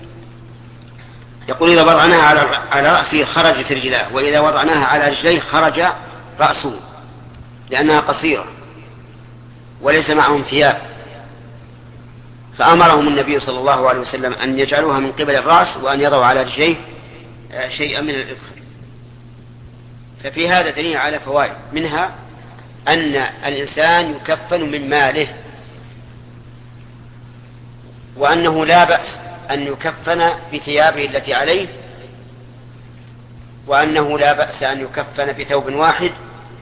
B: يقول إذا وضعناها على رأسه خرجت رجلاه، وإذا وضعناها على رجليه خرج رأسه، لأنها قصيرة وليس معهم ثياب، فأمرهم النبي صلى الله عليه وسلم أن يجعلوها من قبل الرأس، وأن يضعوا على رجليه شيئا من الإذخر. ففي هذا دليل على فوائد، منها أن الإنسان يكفن من ماله، وأنه لا بأس أن يكفن بثيابه التي عليه، وأنه لا بأس أن يكفن بثوب واحد،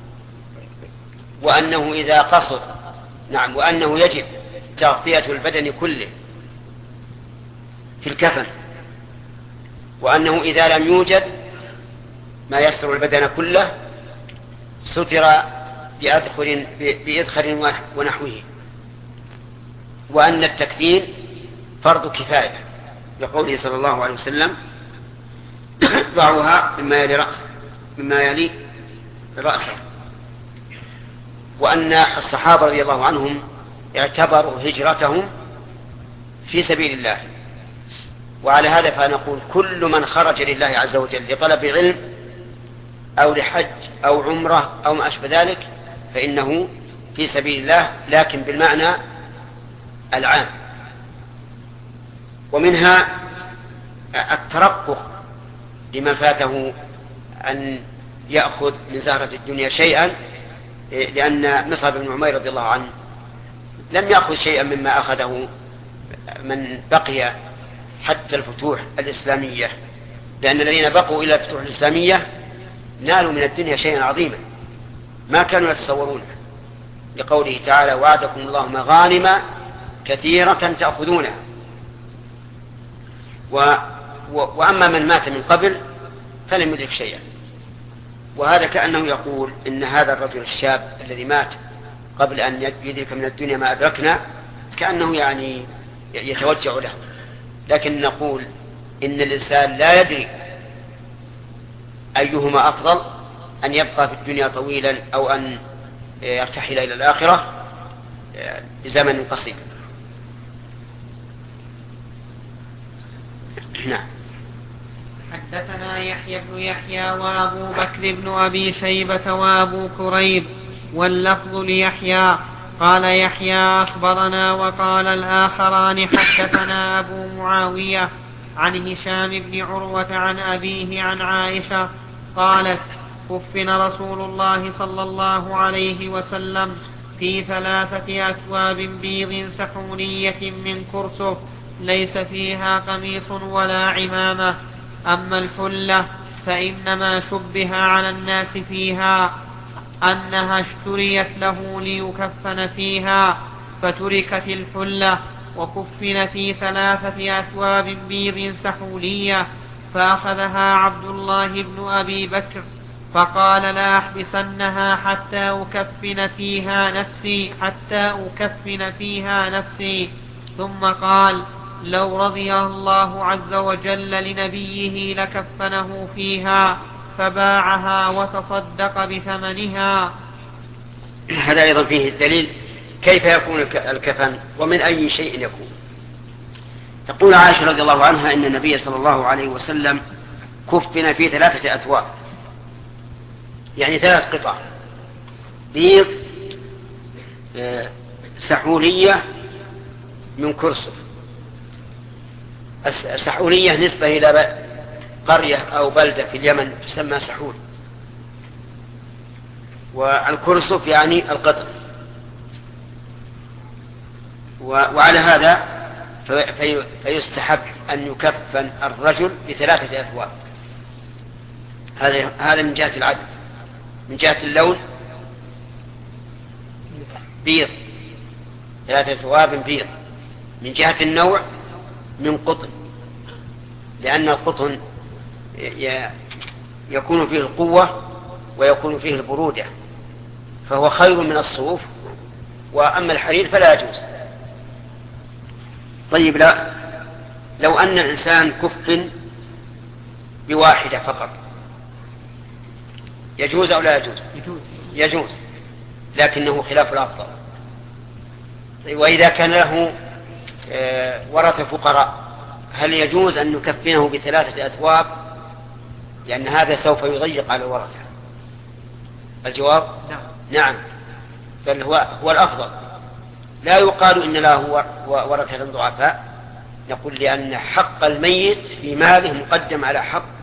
B: وأنه إذا قصر وأنه يجب تغطية البدن كله في الكفن، وأنه إذا لم يوجد ما يستر البدن كله ستر بإذخر ونحوه، وأن التكفين فرض كفاية، لقوله صلى الله عليه وسلم: ضعوها مما يلي رأسه. وأن الصحابة رضي الله عنهم اعتبروا هجرتهم في سبيل الله، وعلى هذا فنقول كل من خرج لله عز وجل لطلب علم أو لحج أو عمرة أو ما أشبه ذلك فإنه في سبيل الله، لكن بالمعنى العام. ومنها الترقق لمن فاته أن يأخذ من زهرة الدنيا شيئا، لأن مصعب بن عمير رضي الله عنه لم يأخذ شيئا مما أخذه من بقي حتى الفتوح الإسلامية، لأن الذين بقوا إلى الفتوح الإسلامية نالوا من الدنيا شيئا عظيما ما كانوا يتصورونه، لقوله تعالى: وعدكم الله مغانم كثيرة تأخذونها. وأما من مات من قبل فلم يدرك شيئا. وهذا كأنه يقول إن هذا الرجل الشاب الذي مات قبل أن يدرك من الدنيا ما أدركنا كأنه يعني يتوجع له، لكن نقول إن الإنسان لا يدري أيهما أفضل، أن يبقى في الدنيا طويلا أو أن يرتحل إلى الآخرة بزمن قصير. نعم.
A: حدثنا يحيى بن يحيى وأبو بكر بن أبي شيبة وأبو كريب، واللفظ ليحيى. قال يحيى أخبرنا، وقال الآخران حدثنا أبو معاوية عن هشام بن عروة عن أبيه عن عائشة قالت: كفن رسول الله صلى الله عليه وسلم في 3 أثواب بيض سحونية من كرسف ليس فيها قميص ولا عمامة. أما الحلة فإنما شبه على الناس فيها أنها اشتريت له ليكفن فيها، فتركت الحلة وكفن في 3 أثواب بيض سحولية، فأخذها عبد الله بن أبي بكر فقال لا أحبسنها حتى أكفن فيها نفسي. ثم قال لو رضي الله عز وجل لنبيه لكفنه فيها، فباعها وتصدق بثمنها.
B: هذا أيضا فيه الدليل كيف يكون الكفن ومن أي شيء يكون. تقول عائشة رضي الله عنها إن النبي صلى الله عليه وسلم كفن في 3 أثواب، يعني 3 قطع، بيض، سحولية من كرسف. السحولية نسبة إلى قرية أو بلدة في اليمن تسمى سحول، والكرسف يعني القطر. وعلى هذا فيستحب أن يكفن الرجل ب3 أثواب. هذا من جهة العدد. من جهة اللون بيض، 3 أثواب بيض. من جهة النوع من قطن، لأن القطن يكون فيه القوة ويكون فيه البرودة، فهو خير من الصوف. وأما الحرير فلا يجوز. طيب، لو أن الإنسان كفن بواحدة فقط يجوز أو لا يجوز؟ يجوز، لكنه خلاف الأفضل. وإذا كان له ورثة فقراء هل يجوز أن نكفنه ب3 أثواب؟ لأن هذا سوف يضيق على الورثة. الجواب نعم، بل هو الأفضل. لا يقال إن له ورثة ضعفاء، نقول لأن حق الميت في ماله مقدم على حق